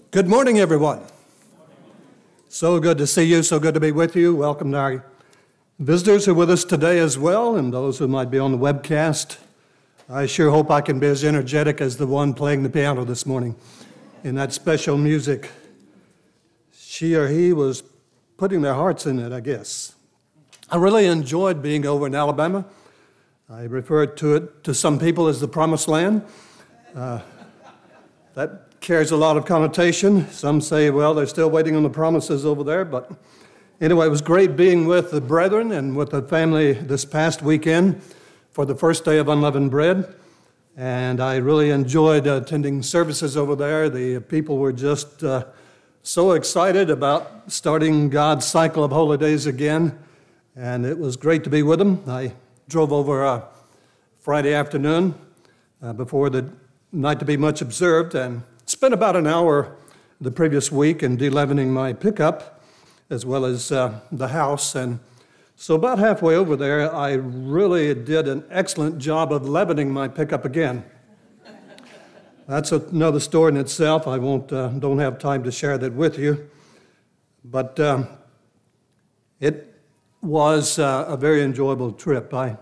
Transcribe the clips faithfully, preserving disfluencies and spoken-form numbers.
Good morning, everyone. So good to see you, so good to be with you. Welcome to our visitors who are with us today as well, and those who might be on the webcast. I sure hope I can be as energetic as the one playing the piano this morning in that special music. She or he was putting their hearts in it, I guess. I really enjoyed being over in Alabama. I refer to it to some people as the Promised Land. Uh, that carries a lot of connotation. Some say, well, they're still waiting on the promises over there. But anyway, it was great being with the brethren and with the family this past weekend for the first day of Unleavened Bread. And I really enjoyed attending services over there. The people were just uh, so excited about starting God's cycle of holy days again. And it was great to be with them. I drove over uh, Friday afternoon uh, before the night to be much observed, and spent about an hour the previous week in de-leavening my pickup, as well as uh, the house. And so about halfway over there, I really did an excellent job of leavening my pickup again. That's another story in itself. I won't, uh, don't have time to share that with you. But um, it was uh, a very enjoyable trip. I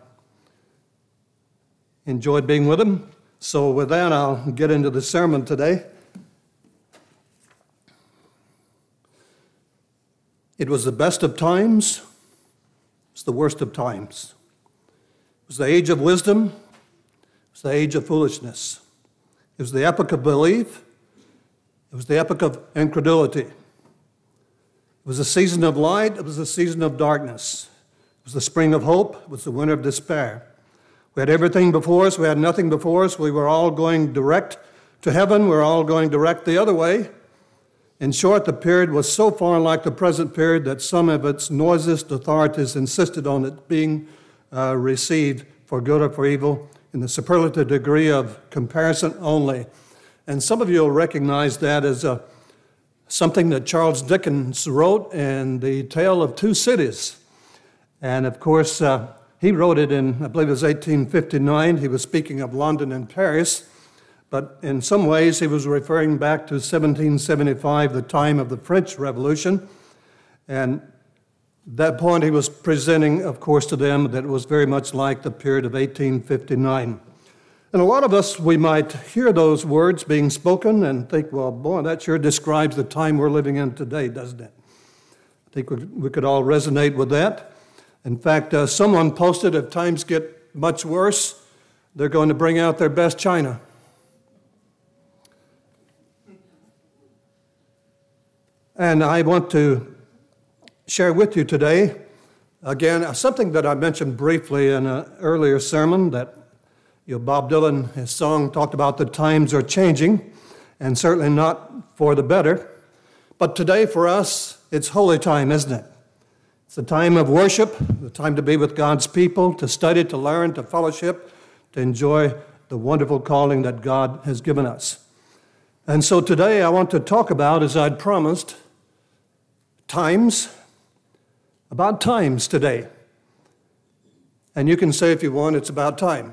enjoyed being with them. So with that, I'll get into the sermon today. It was the best of times. It's the worst of times. It was the age of wisdom. It was the age of foolishness. It was the epoch of belief. It was the epoch of incredulity. It was a season of light. It was a season of darkness. It was the spring of hope. It was the winter of despair. We had everything before us. We had nothing before us. We were all going direct to heaven. We were all going direct the other way. In short, the period was so far like the present period that some of its noisiest authorities insisted on it being uh, received for good or for evil in the superlative degree of comparison only. And some of you will recognize that as a, something that Charles Dickens wrote in The Tale of Two Cities. And of course, uh, he wrote it in, I believe it was eighteen fifty-nine. He was speaking of London and Paris. But in some ways, he was referring back to seventeen seventy-five, the time of the French Revolution. And at that point, he was presenting, of course, to them that it was very much like the period of eighteen fifty-nine. And a lot of us, we might hear those words being spoken and think, well, boy, that sure describes the time we're living in today, doesn't it? I think we, we could all resonate with that. In fact, uh, someone posted, if times get much worse, they're going to bring out their best china. And I want to share with you today, again, something that I mentioned briefly in an earlier sermon that you know, Bob Dylan, his song, talked about the times are changing, and certainly not for the better. But today for us, it's holy time, isn't it? It's the time of worship, the time to be with God's people, to study, to learn, to fellowship, to enjoy the wonderful calling that God has given us. And so today I want to talk about, as I'd promised, times, about times today. And you can say if you want, it's about time.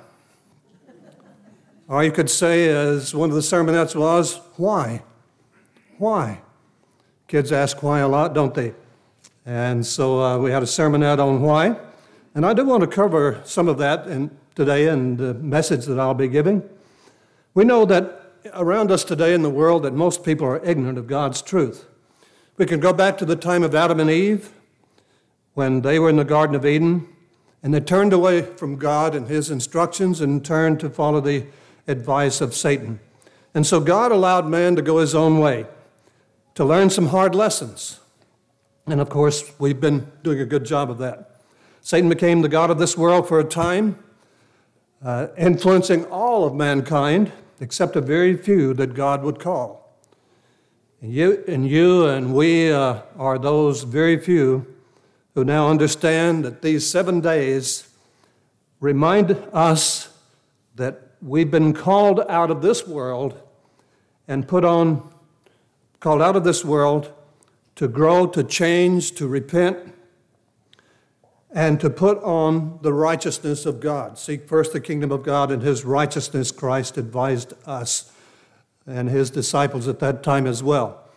Or you could say, as one of the sermonettes was, why? Why? Kids ask why a lot, don't they? And so uh, we had a sermonette on why. And I do want to cover some of that in, today in the message that I'll be giving. We know that around us today in the world that most people are ignorant of God's truth. We can go back to the time of Adam and Eve when they were in the Garden of Eden and they turned away from God and his instructions and turned to follow the advice of Satan. And so God allowed man to go his own way, to learn some hard lessons. And of course, we've been doing a good job of that. Satan became the god of this world for a time, uh, influencing all of mankind, except a very few that God would call. And you and, you and we uh, are those very few who now understand that these seven days remind us that we've been called out of this world and put on, called out of this world to grow, to change, to repent, and to put on the righteousness of God. Seek first the kingdom of God and his righteousness, Christ advised us and his disciples at that time as well.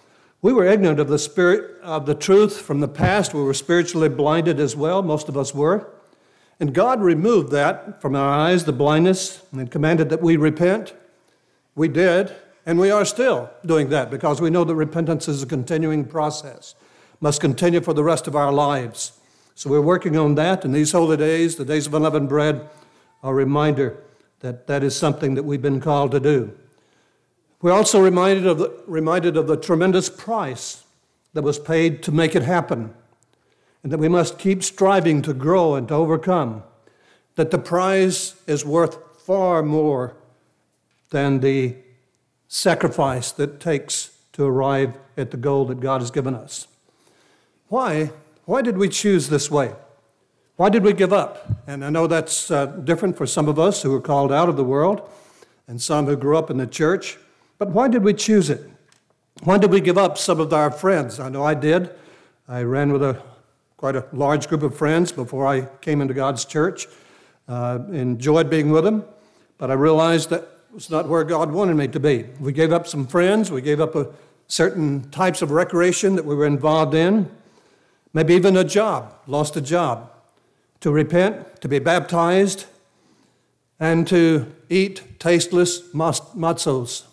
We were ignorant of the spirit of the truth from the past. We were spiritually blinded as well. Most of us were. And God removed that from our eyes, the blindness, and commanded that we repent. We did, and we are still doing that because we know that repentance is a continuing process, must continue for the rest of our lives. So we're working on that, and these holy days, the days of unleavened bread, are a reminder that that is something that we've been called to do. We're also reminded of the, reminded of the tremendous price that was paid to make it happen, and that we must keep striving to grow and to overcome, that the prize is worth far more than the sacrifice that it takes to arrive at the goal that God has given us. Why? Why did we choose this way? Why did we give up? And I know that's uh, different for some of us who were called out of the world and some who grew up in the church. But why did we choose it? Why did we give up some of our friends? I know I did. I ran with a quite a large group of friends before I came into God's church. Uh, enjoyed being with them, but I realized that it was not where God wanted me to be. We gave up some friends. We gave up a, certain types of recreation that we were involved in, maybe even a job, lost a job, to repent, to be baptized, and to eat tasteless matzos.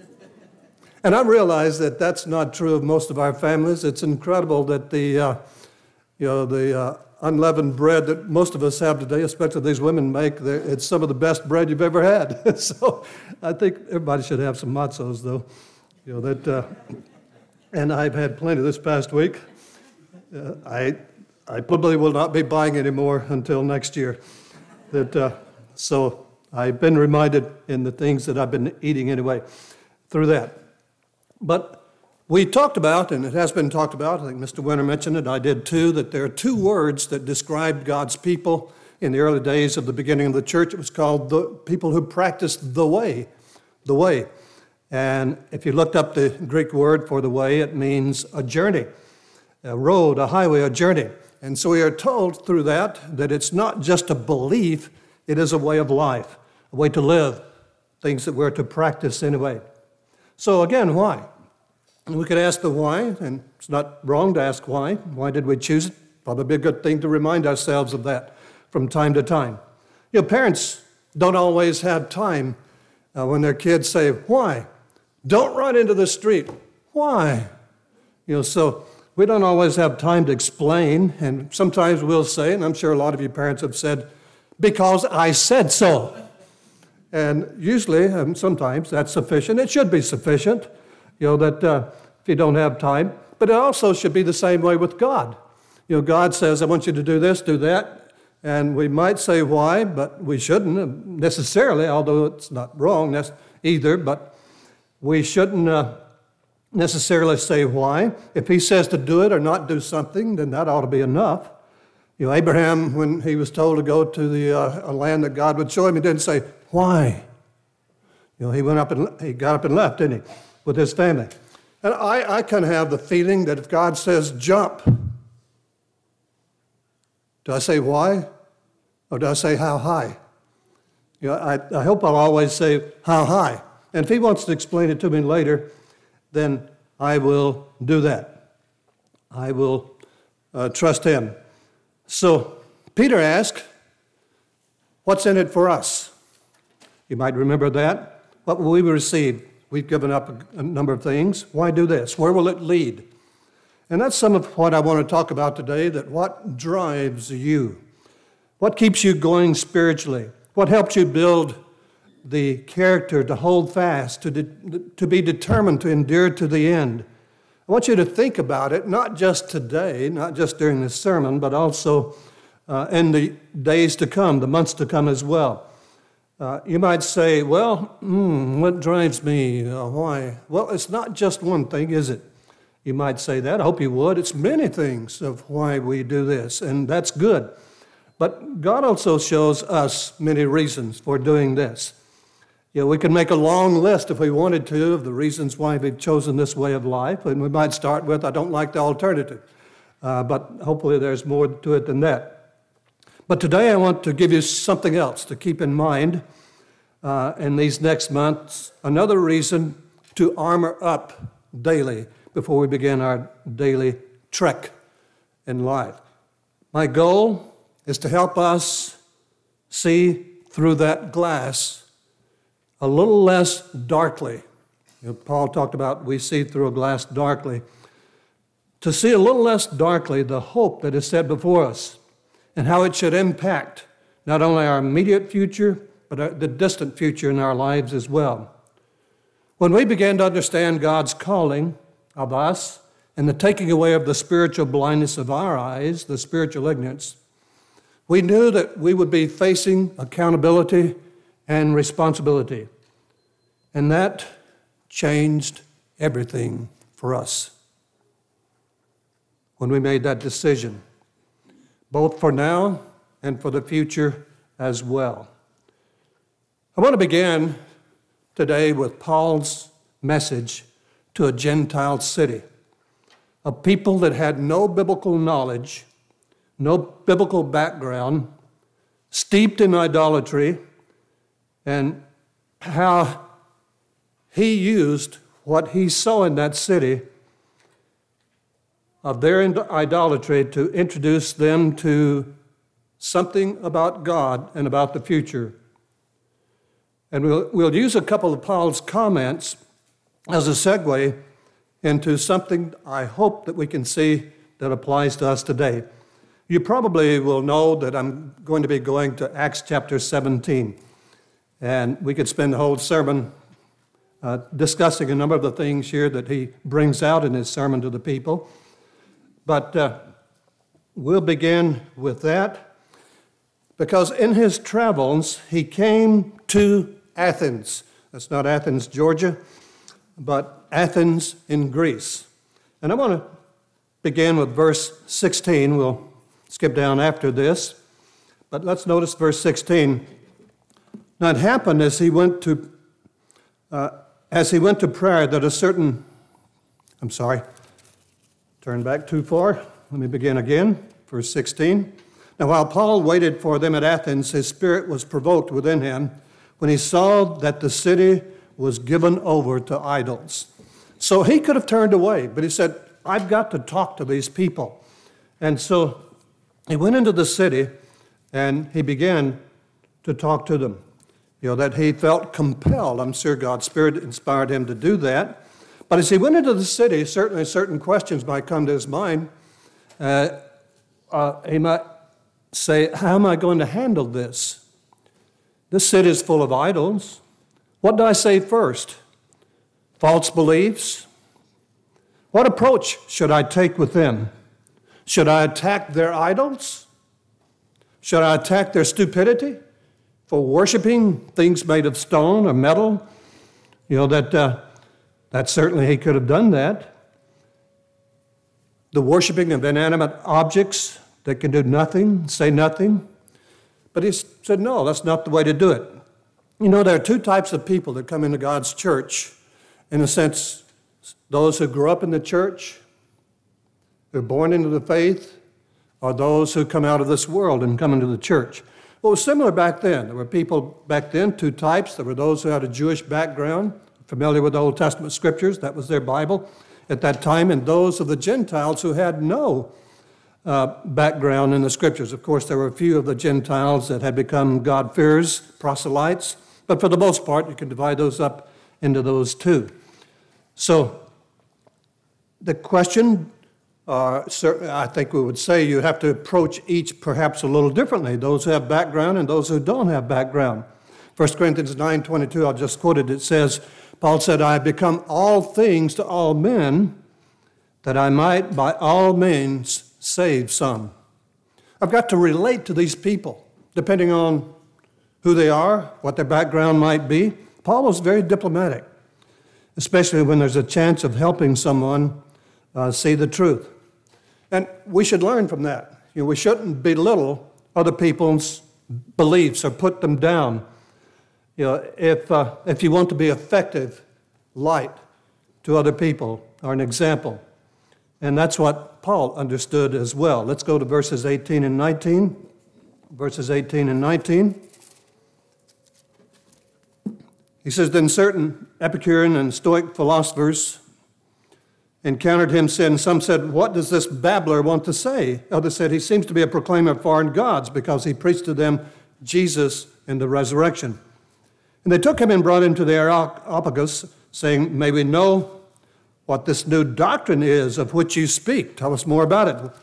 And I realize that that's not true of most of our families. It's incredible that the, uh, you know, the uh, unleavened bread that most of us have today, especially these women make, it's some of the best bread you've ever had. So I think everybody should have some matzos, though. You know that, uh, and I've had plenty this past week. Uh, I, I probably will not be buying any more until next year. That, uh, so I've been reminded in the things that I've been eating anyway through that. But we talked about, and it has been talked about, I think Mister Winter mentioned it, I did too, that there are two words that described God's people in the early days of the beginning of the church. It was called the people who practiced the way, the way. And if you looked up the Greek word for the way, it means a journey, a road, a highway, a journey. And so we are told through that that it's not just a belief, it is a way of life, a way to live, things that we're to practice anyway. So again, why? And we could ask the why, and it's not wrong to ask why. Why did we choose it? Probably be a good thing to remind ourselves of that from time to time. You know, parents don't always have time uh, when their kids say, why? Don't run into the street. Why? You know, so we don't always have time to explain, and sometimes we'll say, and I'm sure a lot of you parents have said, because I said so. And usually, and sometimes, that's sufficient. It should be sufficient, you know, that uh, if you don't have time. But it also should be the same way with God. You know, God says, I want you to do this, do that. And we might say why, but we shouldn't necessarily, although it's not wrong either, but we shouldn't uh, necessarily say why. If he says to do it or not do something, then that ought to be enough. You know, Abraham, when he was told to go to the uh, a land that God would show him, he didn't say, why? You know, he went up and he got up and left, didn't he, with his family. And I, I kind of have the feeling that if God says jump, do I say why? Or do I say how high? You know, I, I hope I'll always say how high. And if he wants to explain it to me later, then I will do that. I will uh, trust him. So Peter asked, what's in it for us? You might remember that. What will we receive? We've given up a, a number of things. Why do this? Where will it lead? And that's some of what I want to talk about today, that what drives you? What keeps you going spiritually? What helps you build the character to hold fast, to, de- to be determined to endure to the end? I want you to think about it, not just today, not just during this sermon, but also uh, in the days to come, the months to come as well. Uh, you might say, well, mm, what drives me? Uh, why? Well, it's not just one thing, is it? You might say that. I hope you would. It's many things of why we do this, and that's good. But God also shows us many reasons for doing this. You know, we could make a long list if we wanted to of the reasons why we've chosen this way of life, and we might start with, I don't like the alternative. Uh, but hopefully there's more to it than that. But today I want to give you something else to keep in mind uh, in these next months, another reason to armor up daily, before we begin our daily trek in life. My goal is to help us see through that glass a little less darkly. You know, Paul talked about we see through a glass darkly. To see a little less darkly the hope that is set before us and how it should impact not only our immediate future, but our, the distant future in our lives as well. When we began to understand God's calling of us and the taking away of the spiritual blindness of our eyes, the spiritual ignorance, we knew that we would be facing accountability and responsibility. And that changed everything for us when we made that decision, both for now and for the future as well. I want to begin today with Paul's message to a Gentile city, a people that had no biblical knowledge, no biblical background, steeped in idolatry, and how he used what he saw in that city of their idolatry to introduce them to something about God and about the future. And we'll, we'll use a couple of Paul's comments as a segue into something I hope that we can see that applies to us today. You probably will know that I'm going to be going to Acts chapter seventeen. And we could spend the whole sermon uh, discussing a number of the things here that he brings out in his sermon to the people. But uh, we'll begin with that, because in his travels, he came to Athens. That's not Athens, Georgia, but Athens in Greece. And I want to begin with verse sixteen. We'll skip down after this, but let's notice verse sixteen. Now it happened as he went to, uh, as he went to prayer that a certain, I'm sorry, turn back too far. Let me begin again, verse sixteen. Now while Paul waited for them at Athens, his spirit was provoked within him when he saw that the city was given over to idols. So he could have turned away, but he said, I've got to talk to these people. And so he went into the city and he began to talk to them. You know, that he felt compelled. I'm sure God's Spirit inspired him to do that. But as he went into the city, certainly certain questions might come to his mind. Uh, uh, he might say, how am I going to handle this? This city is full of idols. What do I say first? False beliefs? What approach should I take with them? Should I attack their idols? Should I attack their stupidity for worshiping things made of stone or metal? You know, that, uh, that certainly he could have done that. The worshiping of inanimate objects that can do nothing, say nothing. But he said, no, that's not the way to do it. You know, there are two types of people that come into God's church. In a sense, those who grew up in the church, who are born into the faith, or those who come out of this world and come into the church. Well, it was similar back then. There were people back then, two types. There were those who had a Jewish background, familiar with the Old Testament scriptures, that was their Bible at that time, and those of the Gentiles who had no uh, background in the scriptures. Of course, there were a few of the Gentiles that had become God-fearers, proselytes, but for the most part, you can divide those up into those two. So the question, uh, certainly I think we would say you have to approach each perhaps a little differently, those who have background and those who don't have background. First Corinthians nine twenty-two, I'll just quote it. It says, Paul said, I have become all things to all men, that I might by all means save some. I've got to relate to these people, depending on who they are, what their background might be. Paul was very diplomatic, especially when there's a chance of helping someone uh, see the truth. And we should learn from that. You know, we shouldn't belittle other people's beliefs or put them down. You know, if uh, if you want to be effective light to other people or an example. And that's what Paul understood as well. Let's go to verses eighteen and nineteen. Verses eighteen and nineteen. He says, then certain Epicurean and Stoic philosophers encountered him said, and some said, what does this babbler want to say? Others said, he seems to be a proclaimer of foreign gods because he preached to them Jesus and the resurrection. And they took him and brought him to the Areopagus, saying, may we know what this new doctrine is of which you speak. Tell us more about it.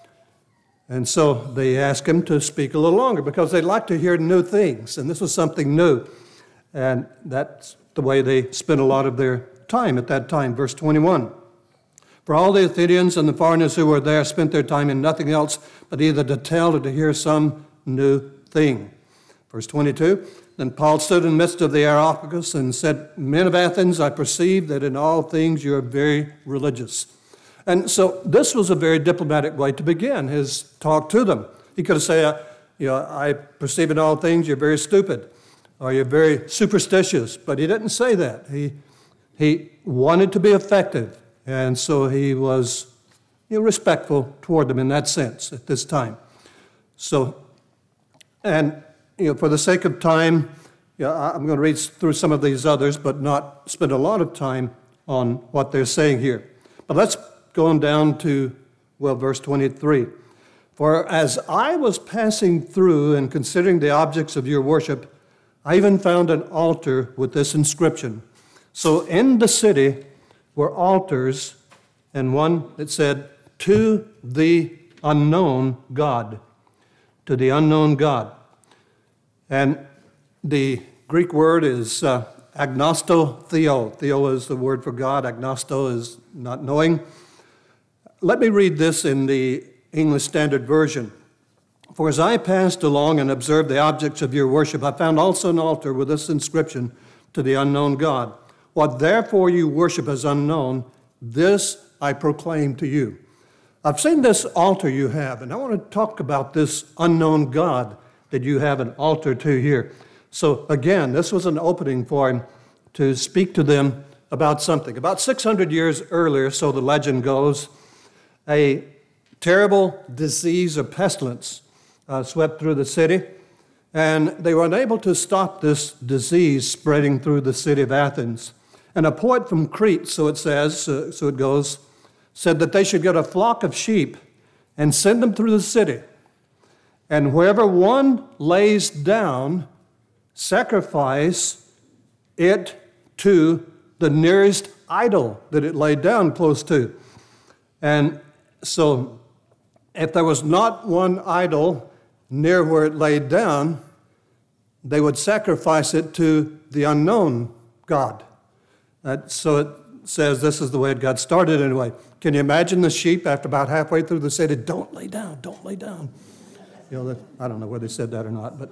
And so they asked him to speak a little longer because they like to hear new things, and this was something new. And that's the way they spent a lot of their time at that time. Verse twenty-one. For all the Athenians and the foreigners who were there spent their time in nothing else but either to tell or to hear some new thing. Verse twenty-two, then Paul stood in the midst of the Areopagus and said, men of Athens, I perceive that in all things you are very religious. And so this was a very diplomatic way to begin his talk to them. He could have said, uh, you know, I perceive in all things you're very stupid or you're very superstitious, but he didn't say that. He, he wanted to be effective. And so he was, you know, respectful toward them in that sense at this time. So, and, you know, for the sake of time, you know, I'm going to read through some of these others, but not spend a lot of time on what they're saying here. But let's go on down to, well, verse twenty-three. For as I was passing through and considering the objects of your worship, I even found an altar with this inscription. So in the city were altars, and one that said, to the unknown God. To the unknown God. And the Greek word is uh, agnosto theo. Theo is the word for God. Agnosto is not knowing. Let me read this in the English Standard Version. For as I passed along and observed the objects of your worship, I found also an altar with this inscription, to the unknown God. What therefore you worship as unknown, this I proclaim to you. I've seen this altar you have, and I want to talk about this unknown God that you have an altar to here. So again, this was an opening for him to speak to them about something. About six hundred years earlier, so the legend goes, a terrible disease or pestilence uh, swept through the city, and they were unable to stop this disease spreading through the city of Athens. And a poet from Crete, so it says, uh, so it goes, said that they should get a flock of sheep and send them through the city. And wherever one lays down, sacrifice it to the nearest idol that it laid down close to. And so if there was not one idol near where it laid down, they would sacrifice it to the unknown God. Uh, so it says this is the way it got started anyway. Can you imagine the sheep after about halfway through the city, don't lay down, don't lay down. You know, that, I don't know whether they said that or not, but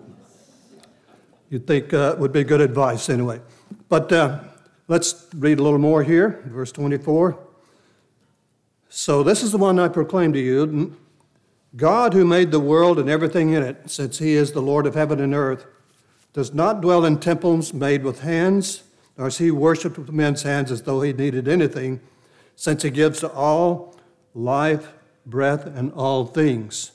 you'd think uh, it would be good advice anyway. But uh, let's read a little more here, verse twenty-four. So this is the one I proclaim to you, God who made the world and everything in it, since he is the Lord of heaven and earth, does not dwell in temples made with hands, nor is he worshipped with men's hands as though he needed anything, since he gives to all life, breath, and all things.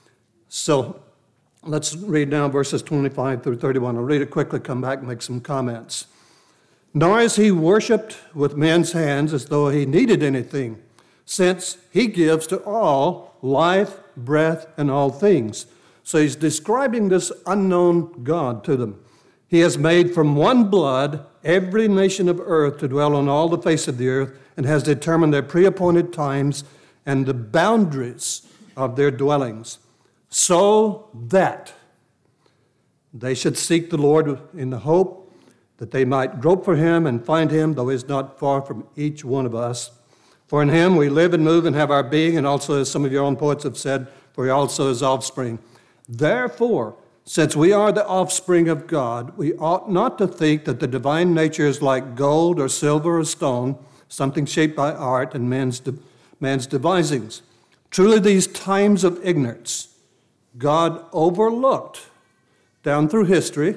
So let's read now verses twenty-five through thirty-one. I'll read it quickly, come back and make some comments. Nor is he worshipped with men's hands as though he needed anything, since he gives to all life, breath, and all things. So he's describing this unknown God to them. He has made from one blood every nation of earth to dwell on all the face of the earth, and has determined their pre-appointed times and the boundaries of their dwellings, so that they should seek the Lord in the hope that they might grope for him and find him, though he is not far from each one of us. For in him we live and move and have our being, and also, as some of your own poets have said, for he also is offspring. Therefore, since we are the offspring of God, we ought not to think that the divine nature is like gold or silver or stone, something shaped by art and man's, de- man's devisings. Truly, these times of ignorance God overlooked down through history,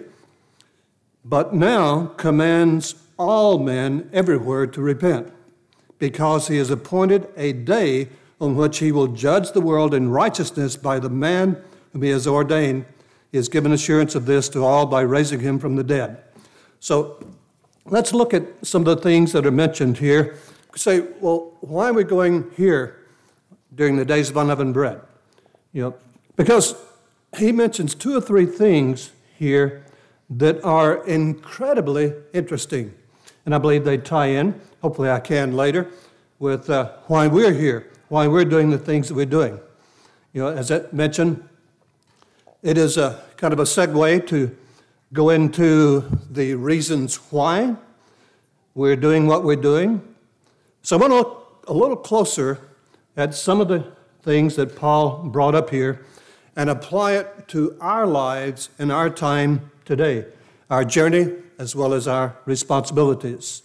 but now commands all men everywhere to repent, because he has appointed a day on which he will judge the world in righteousness by the man whom he has ordained. He has given assurance of this to all by raising him from the dead. So let's look at some of the things that are mentioned here say, well, why are we going here during the days of unleavened bread? You know, because he mentions two or three things here that are incredibly interesting. And I believe they tie in, hopefully I can later, with uh, why we're here, why we're doing the things that we're doing. You know, as I mentioned, it is a kind of a segue to go into the reasons why we're doing what we're doing. So I want to look a little closer at some of the things that Paul brought up here and apply it to our lives and our time today, our journey as well as our responsibilities.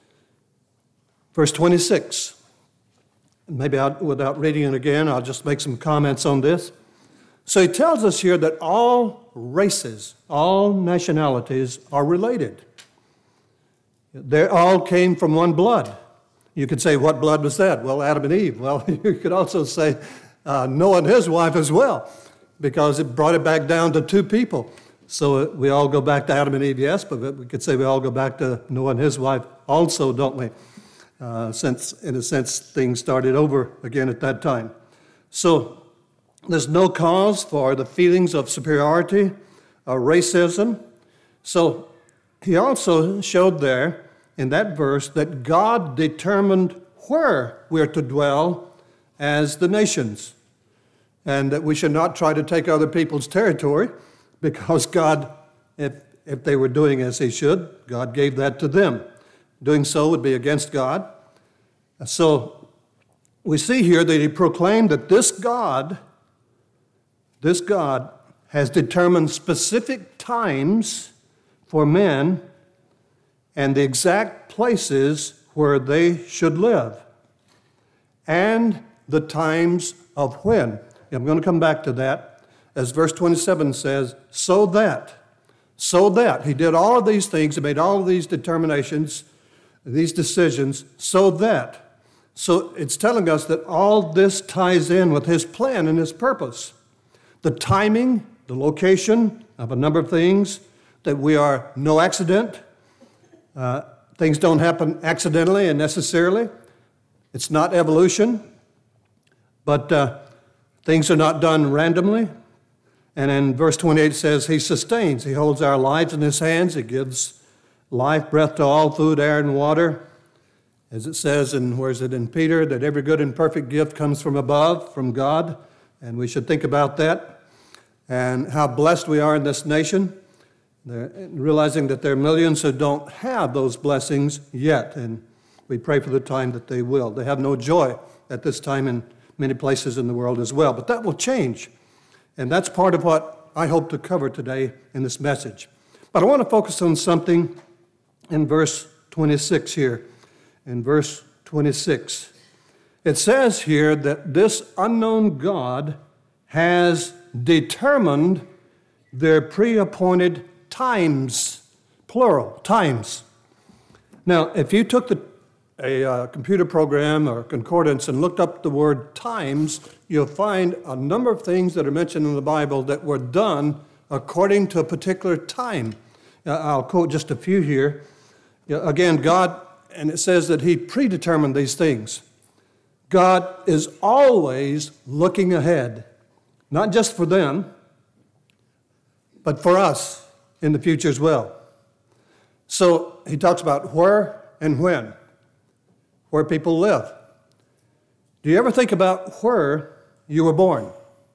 Verse twenty-six. Maybe I'll, without reading it again, I'll just make some comments on this. So he tells us here that all races, all nationalities are related. They all came from one blood. You could say, what blood was that? Well, Adam and Eve. Well, you could also say uh, Noah and his wife as well, because it brought it back down to two people. So we all go back to Adam and Eve, yes, but we could say we all go back to Noah and his wife also, don't we? Uh, since, in a sense, things started over again at that time. So there's no cause for the feelings of superiority or racism. So he also showed there in that verse that God determined where we're to dwell as the nations, and that we should not try to take other people's territory, because God, if, if they were doing as he should, God gave that to them. Doing so would be against God. So we see here that he proclaimed that this God, this God has determined specific times for men and the exact places where they should live, and the times of when. I'm going to come back to that. As verse twenty-seven says, so that, so that. He did all of these things, he made all of these determinations, these decisions, so that. So it's telling us that all this ties in with his plan and his purpose. The timing, the location of a number of things, that we are no accident. Uh, things don't happen accidentally and necessarily. It's not evolution, but uh, things are not done randomly. And in verse twenty-eight it says, he sustains. He holds our lives in his hands. He gives life, breath to all, food, air, and water. As it says in, where is it, in Peter, that every good and perfect gift comes from above, from God. And we should think about that. And how blessed we are in this nation. They're realizing that there are millions who don't have those blessings yet. And we pray for the time that they will. They have no joy at this time in many places in the world as well. But that will change. And that's part of what I hope to cover today in this message. But I want to focus on something in verse twenty-six here. In verse twenty-six, it says here that this unknown God has determined their pre-appointed times, plural, times. Now, if you took the, a uh, computer program or concordance and looked up the word times, you'll find a number of things that are mentioned in the Bible that were done according to a particular time. Uh, I'll quote just a few here. You know, again, God, and it says that he predetermined these things. God is always looking ahead, not just for them, but for us in the future as well. So he talks about where and when, where people live. Do you ever think about where you were born?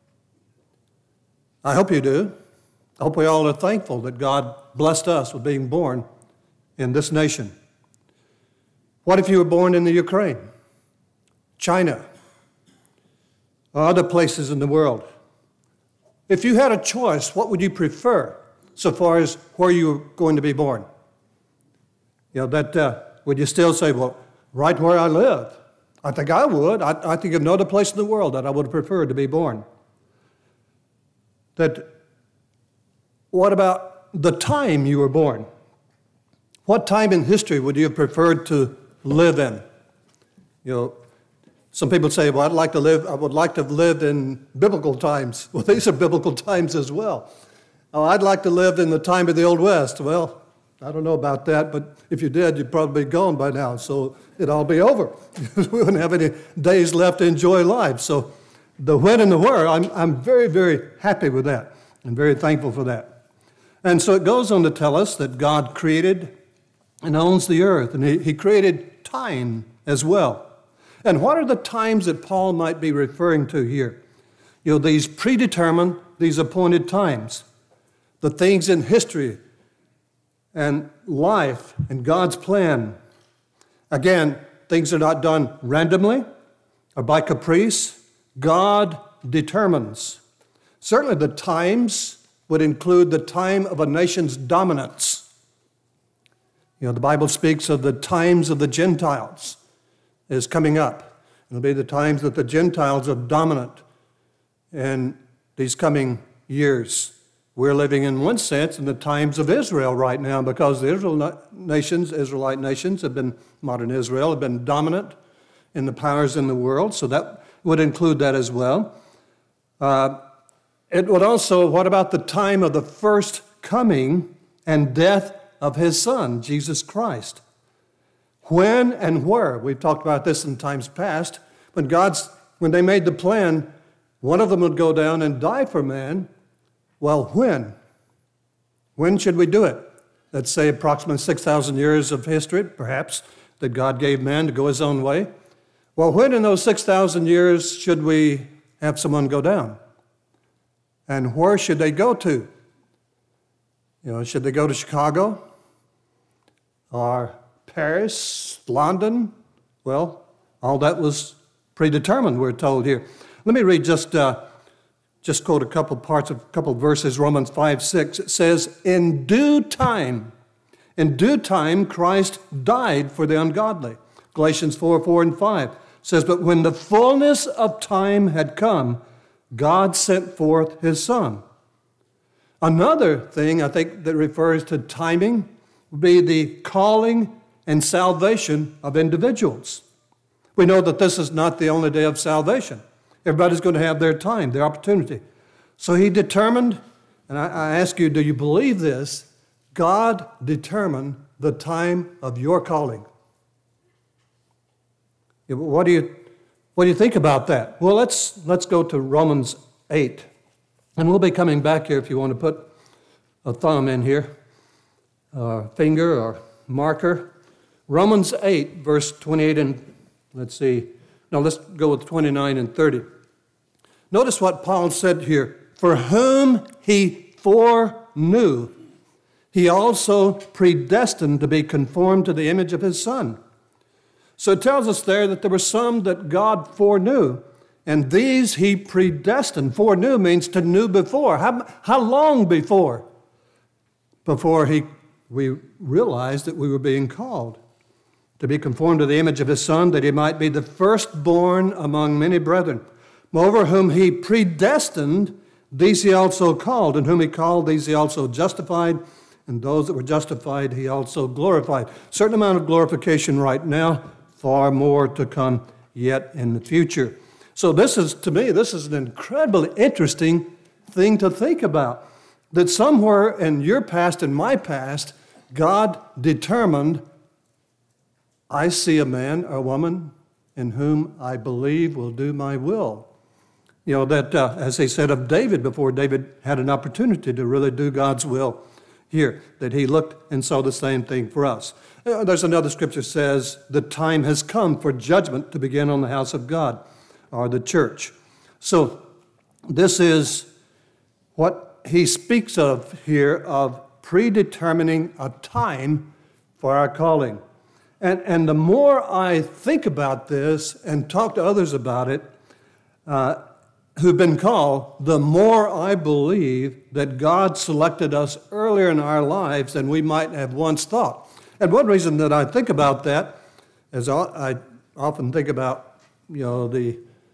I hope you do. I hope we all are thankful that God blessed us with being born in this nation. What if you were born in the Ukraine, China, or other places in the world? If you had a choice, what would you prefer so far as where you were going to be born? You know, that uh, would you still say, well, right where I live? I think I would. I, I think of no other place in the world that I would have preferred to be born. That, what about the time you were born? What time in history would you have preferred to live in? You know, some people say, well, I'd like to live, I would like to have lived in biblical times. Well, these are biblical times as well. Oh, I'd like to live in the time of the Old West. Well, I don't know about that, but if you did, you'd probably be gone by now, so it'd all be over. We wouldn't have any days left to enjoy life. So the when and the where, I'm, I'm very, very happy with that and very thankful for that. And so it goes on to tell us that God created and owns the earth, and he, he created time as well. And what are the times that Paul might be referring to here? You know, these predetermined, these appointed times, the things in history and life and God's plan. Again, things are not done randomly or by caprice. God determines. Certainly the times would include the time of a nation's dominance. You know, the Bible speaks of the times of the Gentiles is coming up. It'll be the times that the Gentiles are dominant in these coming years. We're living in one sense in the times of Israel right now because the Israel nations, Israelite nations have been, modern Israel, have been dominant in the powers in the world, so that would include that as well. Uh, it would also, what about the time of the first coming and death of his Son, Jesus Christ? When and where? We've talked about this in times past. When God's, when they made the plan, one of them would go down and die for man. Well, when? When should we do it? Let's say approximately six thousand years of history, perhaps, that God gave man to go his own way. Well, when in those six thousand years should we have someone go down? And where should they go to? You know, should they go to Chicago or Paris, London? Well, all that was predetermined, we're told here. Let me read just... Uh, Just quote a couple parts of a couple of verses, Romans five, six. It says, in due time, in due time, Christ died for the ungodly. Galatians four, four and five says, but when the fullness of time had come, God sent forth his Son. Another thing I think that refers to timing would be the calling and salvation of individuals. We know that this is not the only day of salvation. Everybody's going to have their time, their opportunity. So he determined, and I, I ask you, do you believe this? God determined the time of your calling. What do you, what do you think about that? Well, let's, let's go to Romans eight. And we'll be coming back here if you want to put a thumb in here, or finger or marker. Romans eight, verse twenty-eight and, let's see, no, let's go with twenty-nine and thirty. Notice what Paul said here. For whom he foreknew, he also predestined to be conformed to the image of his Son. So it tells us there that there were some that God foreknew, and these he predestined. Foreknew means to knew before. How, how long before? Before he, we realized that we were being called to be conformed to the image of his Son, that he might be the firstborn among many brethren. Moreover, whom he predestined, these he also called, and whom he called, these he also justified, and those that were justified he also glorified. Certain amount of glorification right now, far more to come yet in the future. So this is, to me, this is an incredibly interesting thing to think about, that somewhere in your past and my past, God determined, I see a man or woman in whom I believe will do my will. You know, that, uh, as they said of David before, David had an opportunity to really do God's will here, that he looked and saw the same thing for us. Uh, there's another scripture says, the time has come for judgment to begin on the house of God, or the church. So this is what he speaks of here, of predetermining a time for our calling. And, and the more I think about this and talk to others about it, uh, who've been called, the more I believe that God selected us earlier in our lives than we might have once thought. And one reason that I think about that is I often think about, you know, the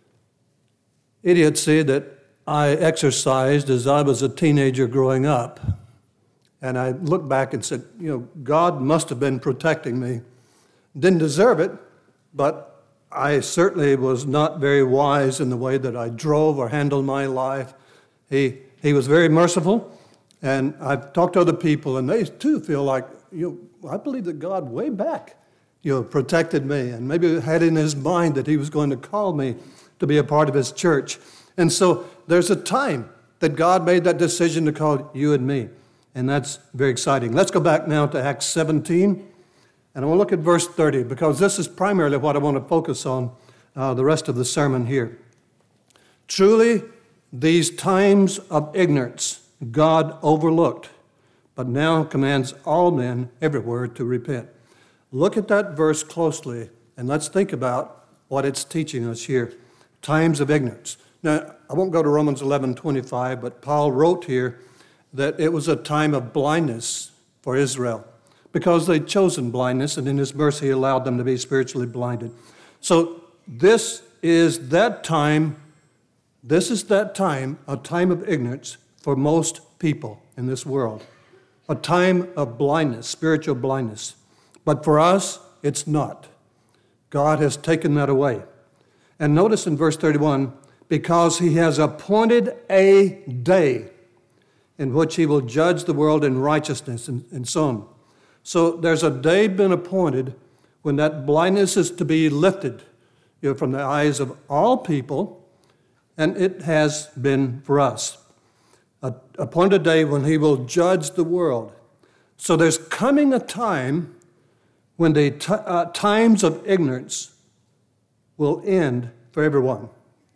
idiocy that I exercised as I was a teenager growing up. And I look back and said, you know, God must have been protecting me. Didn't deserve it, but I certainly was not very wise in the way that I drove or handled my life. He, he was very merciful, And I've talked to other people, and they too feel like, you know, I believe that God way back, you know, protected me and maybe had in his mind that he was going to call me to be a part of his church. And so there's a time that God made that decision to call you and me. And that's very exciting. Let's go back now to Acts seventeen. And I want to look at verse thirty, because this is primarily what I want to focus on uh, the rest of the sermon here. Truly, these times of ignorance God overlooked, but now commands all men everywhere to repent. Look at that verse closely, and let's think about what it's teaching us here. Times of ignorance. Now, I won't go to Romans eleven twenty-five, but Paul wrote here that it was a time of blindness for Israel because they'd chosen blindness, and in his mercy he allowed them to be spiritually blinded. So this is that time, this is that time, a time of ignorance for most people in this world, a time of blindness, spiritual blindness. But for us, it's not. God has taken that away. And notice in verse thirty-one, because he has appointed a day in which he will judge the world in righteousness, and, and so on. So there's a day been appointed when that blindness is to be lifted, you know, from the eyes of all people, and it has been for us. A, appointed day when he will judge the world. So there's coming a time when the t- uh, times of ignorance will end for everyone.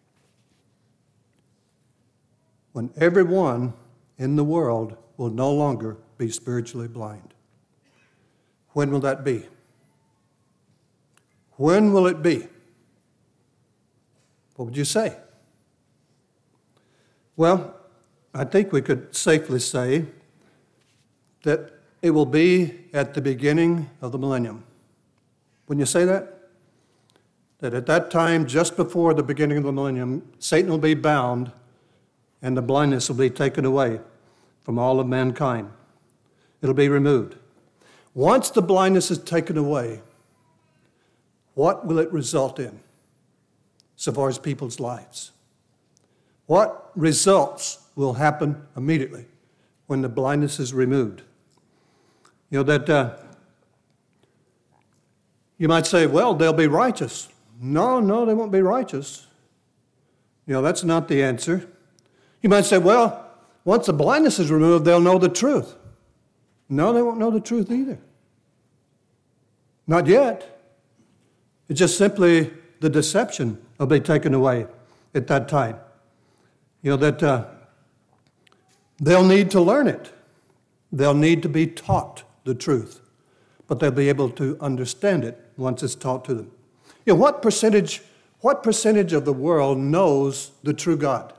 When everyone in the world will no longer be spiritually blind. When will that be? When will it be? What would you say? Well, I think we could safely say that it will be at the beginning of the millennium. Wouldn't you say that? That at that time, just before the beginning of the millennium, Satan will be bound and the blindness will be taken away from all of mankind. It'll be removed. Once the blindness is taken away, what will it result in so far as people's lives? What results will happen immediately when the blindness is removed? You know, that uh, you might say, well, they'll be righteous. No, no, they won't be righteous. You know, that's not the answer. You might say, well, once the blindness is removed, they'll know the truth. No, they won't know the truth either. Not yet. It's just simply the deception will be taken away at that time. You know, that uh, they'll need to learn it. They'll need to be taught the truth, but they'll be able to understand it once it's taught to them. You know, what percentage, what percentage of the world knows the true God?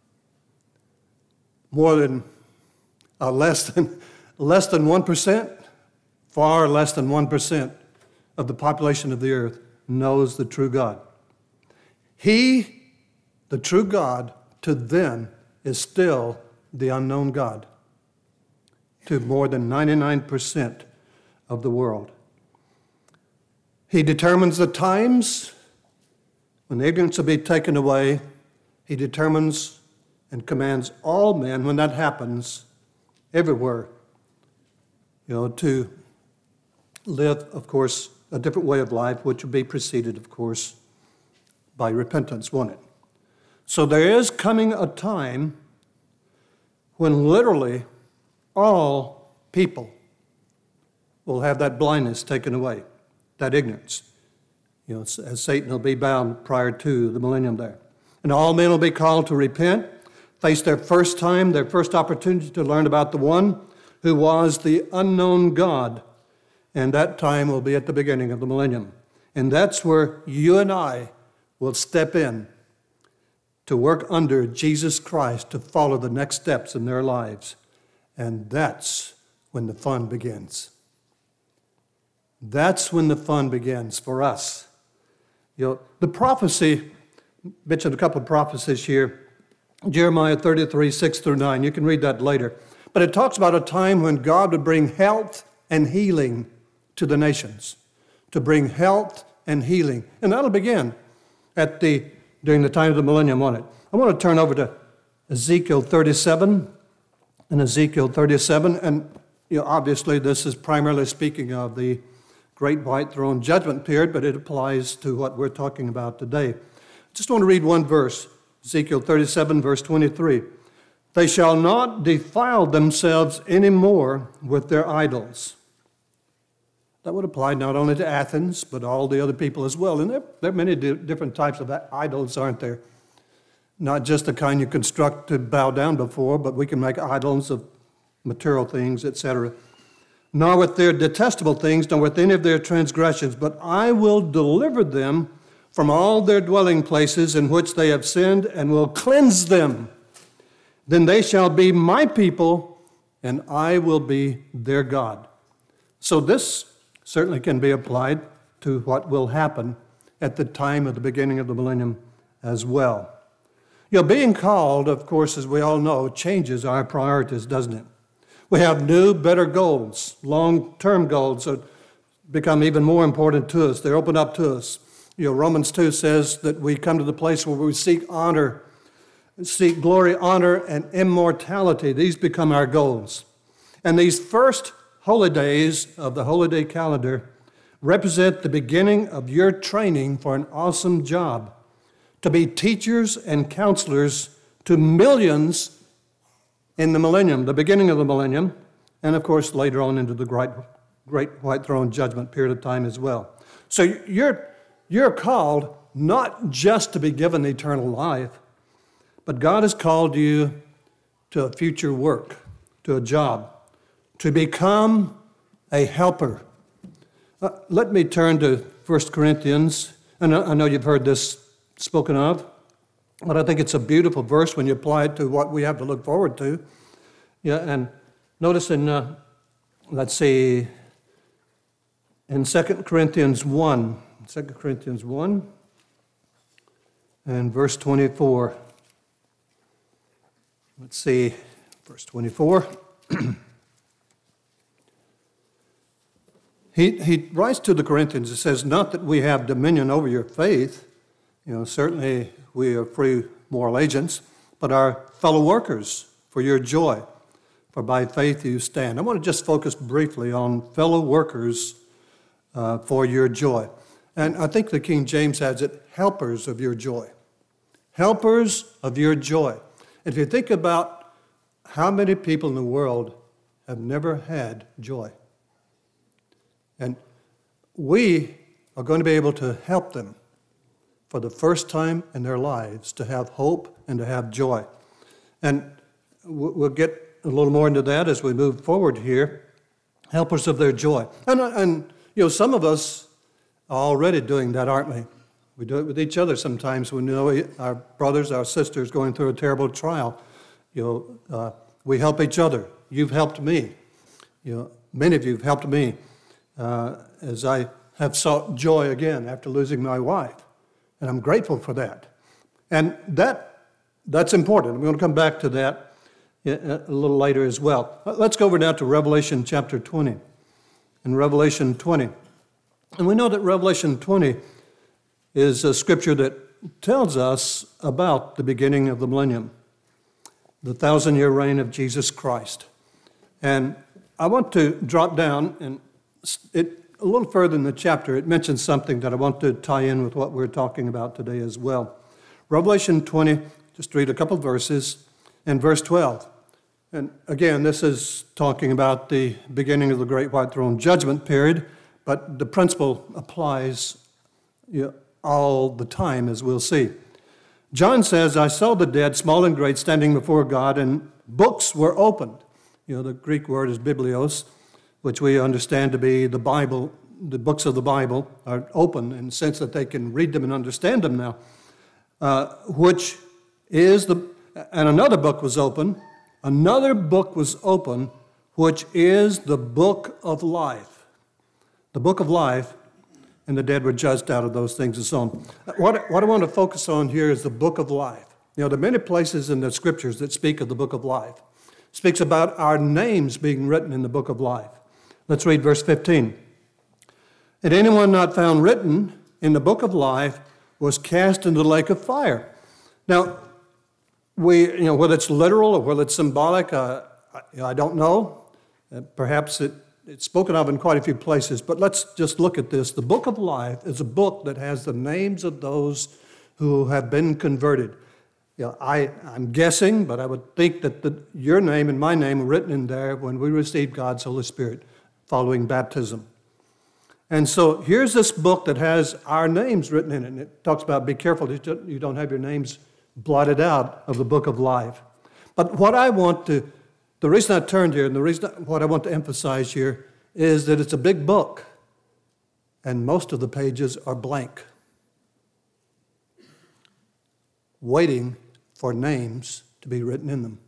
More than, uh, less than, less than one percent? Far less than one percent of the population of the earth knows the true God. He, the true God, to them is still the unknown God, to more than ninety-nine percent of the world. He determines the times when the ignorance will be taken away. He determines and commands all men, when that happens, everywhere, you know, to live, of course, a different way of life, which will be preceded, of course, by repentance, won't it? So there is coming a time when literally all people will have that blindness taken away, that ignorance. You know, as Satan will be bound prior to the millennium there. And all men will be called to repent, face their first time, their first opportunity to learn about the one who was the unknown God. And that time will be at the beginning of the millennium. And that's where you and I will step in to work under Jesus Christ to follow the next steps in their lives. And that's when the fun begins. That's when the fun begins for us. You know, the prophecy, mentioned a couple of prophecies here, Jeremiah thirty-three, six through nine. You can read that later. But it talks about a time when God would bring health and healing to the nations, to bring health and healing. And that'll begin at the during the time of the millennium, won't it? I want to turn over to Ezekiel thirty-seven, in Ezekiel thirty-seven, and you know, obviously this is primarily speaking of the Great White Throne Judgment period, but it applies to what we're talking about today. Just want to read one verse, Ezekiel thirty-seven, verse twenty-three. They shall not defile themselves anymore with their idols. That would apply not only to Athens, but all the other people as well. And there, there are many di- different types of idols, aren't there? Not just the kind you construct to bow down before, but we can make idols of material things, et cetera. Nor with their detestable things, nor with any of their transgressions, but I will deliver them from all their dwelling places in which they have sinned, and will cleanse them. Then they shall be my people, and I will be their God. So this certainly can be applied to what will happen at the time of the beginning of the millennium as well. You know, being called, of course, as we all know, changes our priorities, doesn't it? We have new, better goals, long-term goals that become even more important to us. They're opened up to us. You know, Romans two says that we come to the place where we seek honor, seek glory, honor, and immortality. These become our goals. And these first holy days of the holy day calendar represent the beginning of your training for an awesome job, to be teachers and counselors to millions in the millennium, the beginning of the millennium, and of course later on into the great, great white throne judgment period of time as well. So you're, you're called not just to be given eternal life, but God has called you to a future work, to a job, to become a helper. Uh, let me turn to First Corinthians. And I know you've heard this spoken of, but I think it's a beautiful verse when you apply it to what we have to look forward to. Yeah, and notice in, uh, let's see, in Second Corinthians one, Second Corinthians one, and verse twenty-four. Let's see, verse twenty-four. He, he writes to the Corinthians, it says, not that we have dominion over your faith, you know, certainly we are free moral agents, but our fellow workers for your joy, for by faith you stand. I want to just focus briefly on fellow workers uh, for your joy. And I think the King James has it, helpers of your joy. Helpers of your joy. If you think about how many people in the world have never had joy, and we are going to be able to help them for the first time in their lives to have hope and to have joy. And we'll get a little more into that as we move forward here. Helpers of their joy. And, and you know, some of us are already doing that, aren't we? We do it with each other sometimes when, you know, our brothers, our sisters going through a terrible trial. You know, uh, we help each other. You've helped me. You know, many of you have helped me. Uh, as I have sought joy again after losing my wife. And I'm grateful for that. And that that's important. I'm going to come back to that a little later as well. Let's go over now to Revelation chapter twenty. In Revelation twenty. And we know that Revelation twenty is a scripture that tells us about the beginning of the millennium, the thousand-year reign of Jesus Christ. And I want to drop down and It, a little further in the chapter, it mentions something that I want to tie in with what we're talking about today as well. Revelation twenty, just read a couple verses, and verse twelve. And again, this is talking about the beginning of the Great White Throne Judgment period, but the principle applies, you know, all the time, as we'll see. John says, I saw the dead, small and great, standing before God, and books were opened. You know, the Greek word is biblios, which we understand to be the Bible. The books of the Bible are open in the sense that they can read them and understand them now, uh, which is the, and another book was open, another book was open, which is the book of life. The book of life, and the dead were judged out of those things and so on. What, what I want to focus on here is the book of life. You know, there are many places in the scriptures that speak of the book of life. It speaks about our names being written in the book of life. Let's read verse fifteen. And anyone not found written in the book of life was cast into the lake of fire. Now, we, you know, whether it's literal or whether it's symbolic, uh, I, I don't know. Uh, perhaps it, it's spoken of in quite a few places, but let's just look at this. The Book of Life is a book that has the names of those who have been converted. You know, I, I'm guessing, but I would think that the, your name and my name were written in there when we received God's Holy Spirit following baptism. And so here's this book that has our names written in it. And it talks about be careful that you don't have your names blotted out of the Book of Life. But what I want to, the reason I turned here and the reason what I want to emphasize here is that it's a big book and most of the pages are blank, waiting for names to be written in them.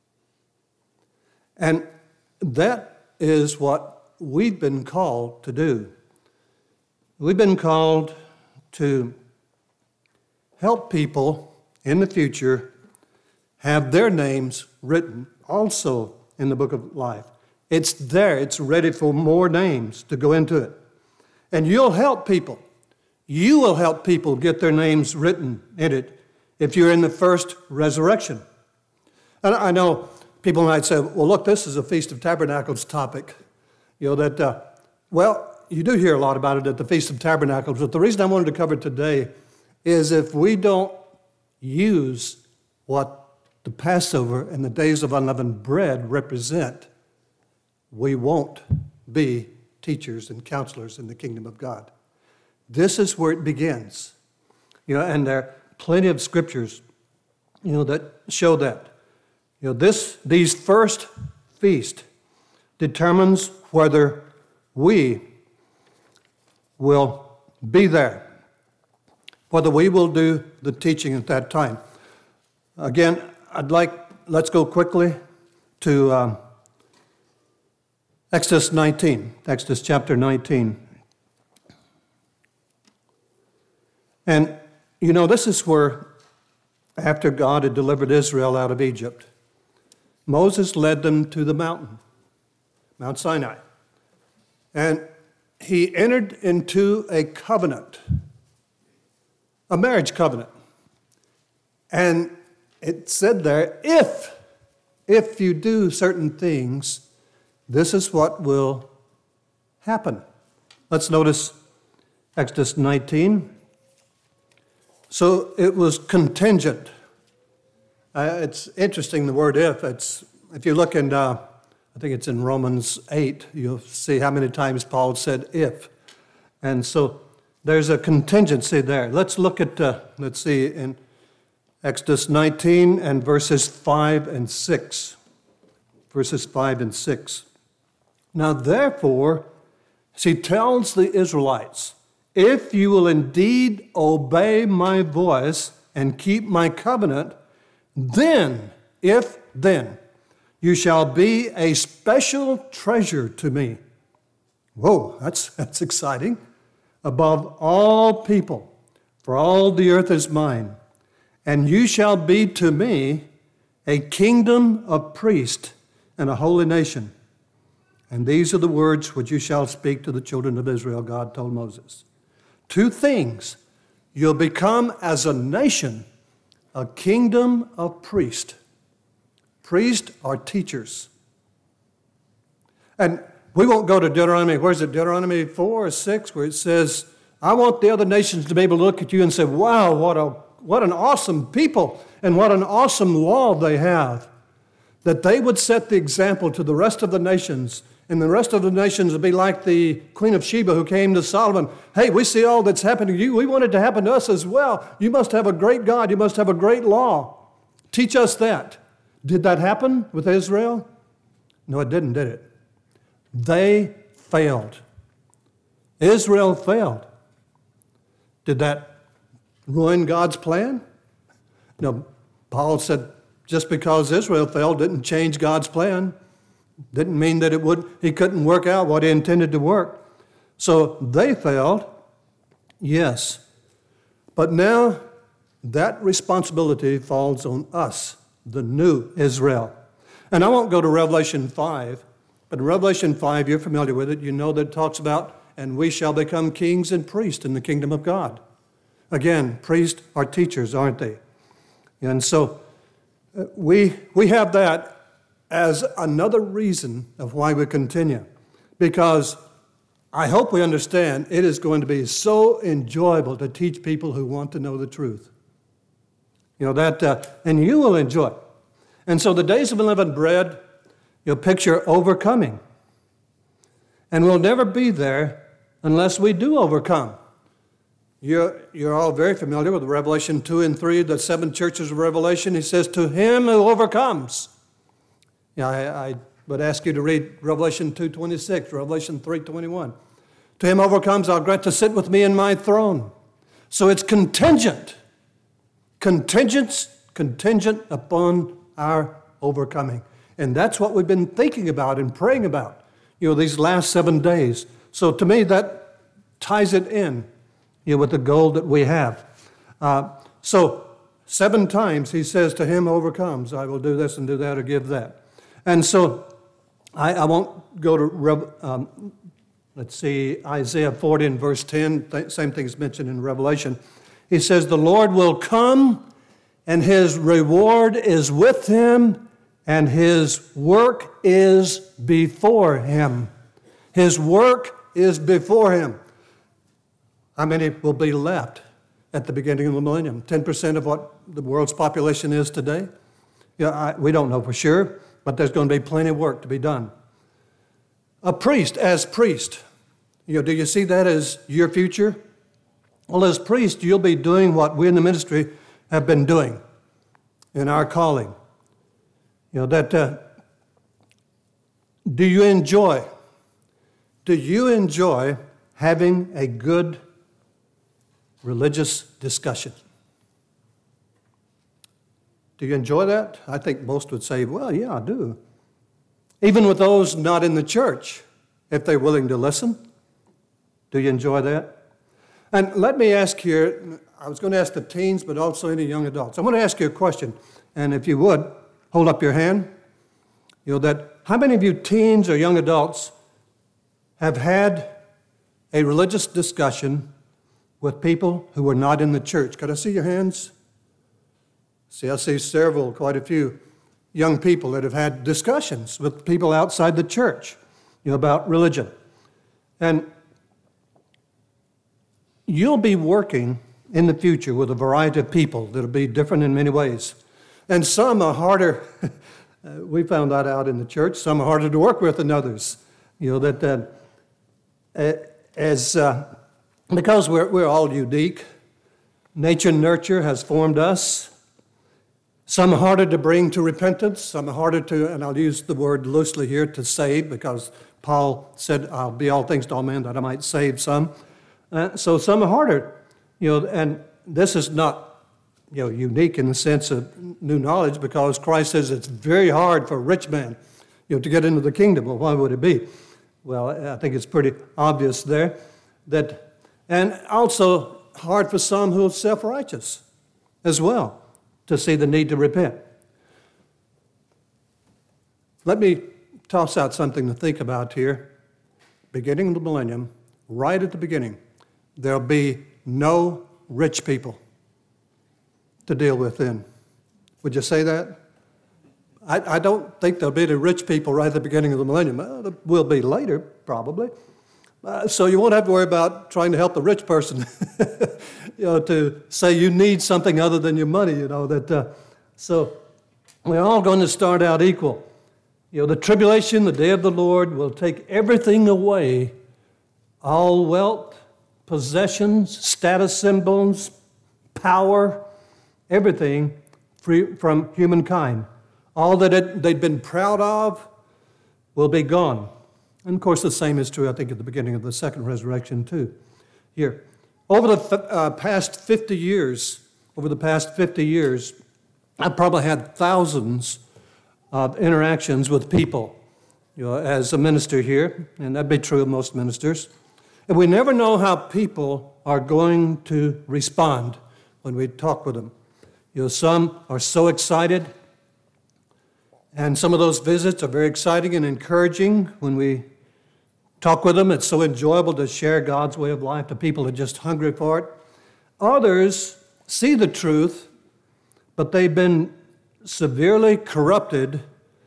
And that is what we've been called to do. We've been called to help people in the future have their names written also in the Book of Life. It's there. It's ready for more names to go into it. And you'll help people. You will help people get their names written in it if you're in the first resurrection. And I know people might say, well, look, this is a Feast of Tabernacles topic. You know, that, uh, well, you do hear a lot about it at the Feast of Tabernacles, but the reason I wanted to cover it today is if we don't use what the Passover and the days of unleavened bread represent, we won't be teachers and counselors in the kingdom of God. This is where it begins. You know, and there are plenty of scriptures, you know, that show that. You know, this these first feast determines whether we will be there, whether we will do the teaching at that time. Again, I'd like, let's go quickly to um, Exodus nineteen, Exodus chapter nineteen. And, you know, this is where, after God had delivered Israel out of Egypt, Moses led them to the mountain, Mount Sinai. And he entered into a covenant, a marriage covenant. And it said there, if, if you do certain things, this is what will happen. Let's notice Exodus nineteen. So it was contingent. Uh, it's interesting, the word if. It's, if you look in, uh, I think it's in Romans eight, you'll see how many times Paul said if. And so there's a contingency there. Let's look at, uh, let's see, in Exodus nineteen and verses five and six. Verses five and six. Now therefore, he tells the Israelites, if you will indeed obey my voice and keep my covenant, then, if then, you shall be a special treasure to me. Whoa, that's, that's exciting. Above all people, for all the earth is mine. And you shall be to me a kingdom of priests and a holy nation. And these are the words which you shall speak to the children of Israel, God told Moses. Two things. You'll become as a nation a kingdom of priests. Priests are teachers. And we won't go to Deuteronomy, where's it, Deuteronomy four or six, where it says, I want the other nations to be able to look at you and say, wow, what a what an awesome people and what an awesome law they have. That they would set the example to the rest of the nations, and the rest of the nations would be like the Queen of Sheba who came to Solomon. Hey, we see all that's happening to you. We want it to happen to us as well. You must have a great God. You must have a great law. Teach us that. Did that happen with Israel? No, it didn't, did it? They failed. Israel failed. Did that ruin God's plan? No, Paul said just because Israel failed didn't change God's plan. Didn't mean that it would, he couldn't work out what he intended to work. So they failed, yes. But now that responsibility falls on us, the new Israel. And I won't go to Revelation five, but in Revelation five, you're familiar with it. You know that it talks about, and we shall become kings and priests in the kingdom of God. Again, priests are teachers, aren't they? And so uh, we we have that. as another reason of why we continue. Because I hope we understand it is going to be so enjoyable to teach people who want to know the truth. You know, that, uh, and you will enjoy it. And so the days of unleavened bread, you'll picture overcoming. And we'll never be there unless we do overcome. You're, you're all very familiar with Revelation two and three, the seven churches of Revelation. He says, to him who overcomes. Yeah, I, I would ask you to read Revelation two twenty-six, Revelation three twenty-one. To him who overcomes, I'll grant to sit with me in my throne. So it's contingent. Contingent, contingent upon our overcoming. And that's what we've been thinking about and praying about, you know, these last seven days. So to me, that ties it in, you know, with the goal that we have. Uh, so seven times he says, to him who overcomes, I will do this and do that or give that. And so I, I won't go to, um, let's see, Isaiah forty and verse ten, th- same thing is mentioned in Revelation. He says, the Lord will come, and his reward is with him, and his work is before him. His work is before him. How many will be left at the beginning of the millennium? ten percent of what the world's population is today? Yeah, I, we don't know for sure, but there's going to be plenty of work to be done. A priest as priest. You know, do you see that as your future? Well, as priest, you'll be doing what we in the ministry have been doing in our calling. You know, that, uh, do you enjoy, do you enjoy having a good religious discussion? Do you enjoy that? I think most would say, well, yeah, I do. Even with those not in the church, if they're willing to listen. Do you enjoy that? And let me ask here, I was going to ask the teens, but also any young adults. I want to ask you a question, and if you would, hold up your hand. You know that, how many of you teens or young adults have had a religious discussion with people who were not in the church? Could I see your hands? See, I see several, quite a few young people that have had discussions with people outside the church, you know, about religion. And you'll be working in the future with a variety of people that'll be different in many ways. And some are harder, we found that out in the church, some are harder to work with than others. You know, that uh, as, uh, because we're, we're all unique, nature and nurture has formed us. Some are harder to bring to repentance, some are harder to, and I'll use the word loosely here, to save, because Paul said, I'll be all things to all men that I might save some. Uh, so some are harder, you know, and this is not, you know, unique in the sense of new knowledge, because Christ says it's very hard for a rich man, you know, to get into the kingdom. Well, why would it be? Well, I think it's pretty obvious there that, and also hard for some who are self-righteous as well to see the need to repent. Let me toss out something to think about here. Beginning of the millennium, right at the beginning, there'll be no rich people to deal with then. Would you say that? I, I don't think there'll be any rich people right at the beginning of the millennium. Well, there will be later, probably. Uh, so you won't have to worry about trying to help the rich person, you know, to say you need something other than your money, you know. That uh, so we're all going to start out equal. You know, the tribulation, the day of the Lord, will take everything away, all wealth, possessions, status symbols, power, everything free from humankind. All that it, they'd been proud of will be gone. And of course, the same is true, I think, at the beginning of the second resurrection, too. Here, over the uh, past fifty years, over the past fifty years, I've probably had thousands of interactions with people, you know, as a minister here, and that'd be true of most ministers. And we never know how people are going to respond when we talk with them. You know, some are so excited, and some of those visits are very exciting and encouraging when we talk with them. It's so enjoyable to share God's way of life to people who are just hungry for it. Others see the truth, but they've been severely corrupted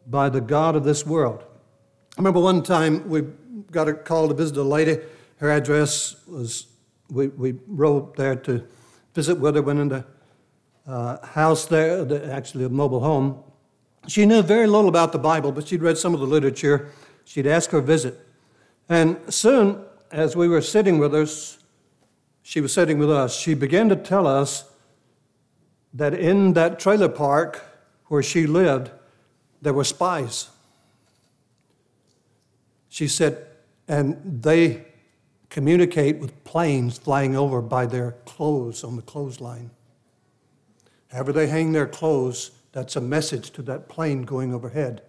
by the God of this world. I remember one time we got a call to visit a lady. Her address was, we, we rode there to visit with her, went in the uh, house there, the, actually a mobile home. She knew very little about the Bible, but she'd read some of the literature. She'd ask her a visit. And soon, as we were sitting with her, she was sitting with us, she began to tell us that in that trailer park where she lived, there were spies. She said, and they communicate with planes flying over by their clothes on the clothesline. However they hang their clothes, that's a message to that plane going overhead.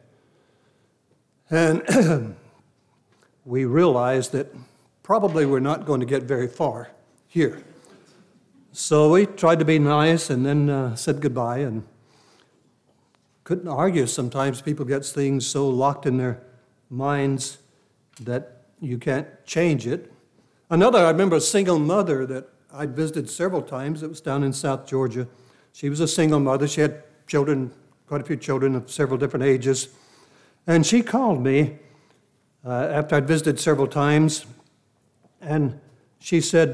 And we realized that probably we're not going to get very far here. So we tried to be nice and then uh, said goodbye and couldn't argue. Sometimes people get things so locked in their minds that you can't change it. Another, I remember a single mother that I'd visited several times. It was down in South Georgia. She was a single mother. She had children, quite a few children of several different ages. And she called me uh, after I'd visited several times, and she said,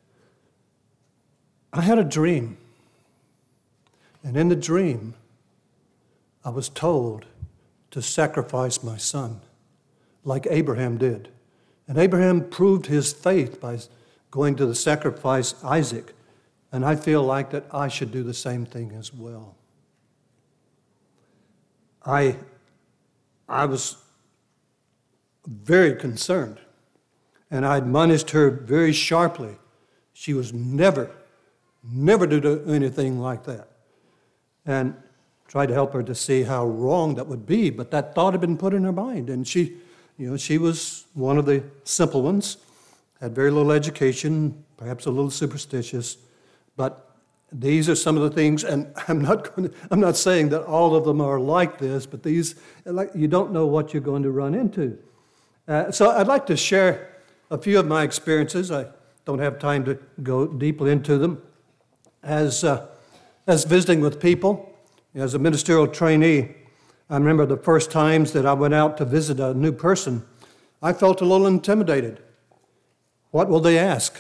I had a dream. And in the dream, I was told to sacrifice my son, like Abraham did. And Abraham proved his faith by going to the sacrifice Isaac. And I feel like that I should do the same thing as well. I, I was very concerned, and I admonished her very sharply. She was never, never to do anything like that. And tried to help her to see how wrong that would be, but that thought had been put in her mind. And she, you know, she was one of the simple ones, had very little education, perhaps a little superstitious, but these are some of the things, and I'm not going to, I'm not saying that all of them are like this, but these, like, you don't know what you're going to run into. Uh, so I'd like to share a few of my experiences. I don't have time to go deeply into them. As, uh, as visiting with people, as a ministerial trainee, I remember the first times that I went out to visit a new person, I felt a little intimidated. What will they ask?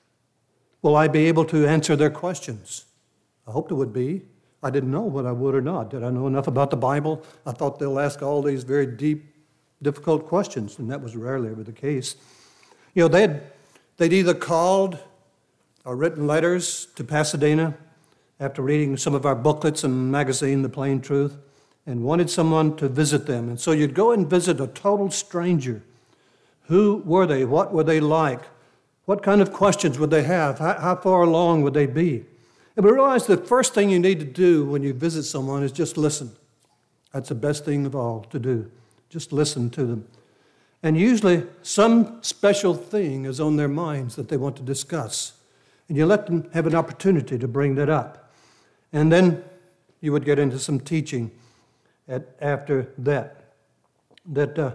Will I be able to answer their questions? I hoped it would be. I didn't know whether I would or not. Did I know enough about the Bible? I thought they'll ask all these very deep, difficult questions, and that was rarely ever the case. You know, they'd, they'd either called or written letters to Pasadena after reading some of our booklets and magazine, The Plain Truth, and wanted someone to visit them. And so you'd go and visit a total stranger. Who were they? What were they like? What kind of questions would they have? How, how far along would they be? And we realized the first thing you need to do when you visit someone is just listen. That's the best thing of all to do. Just listen to them. And usually some special thing is on their minds that they want to discuss. And you let them have an opportunity to bring that up. And then you would get into some teaching at, after that. That uh,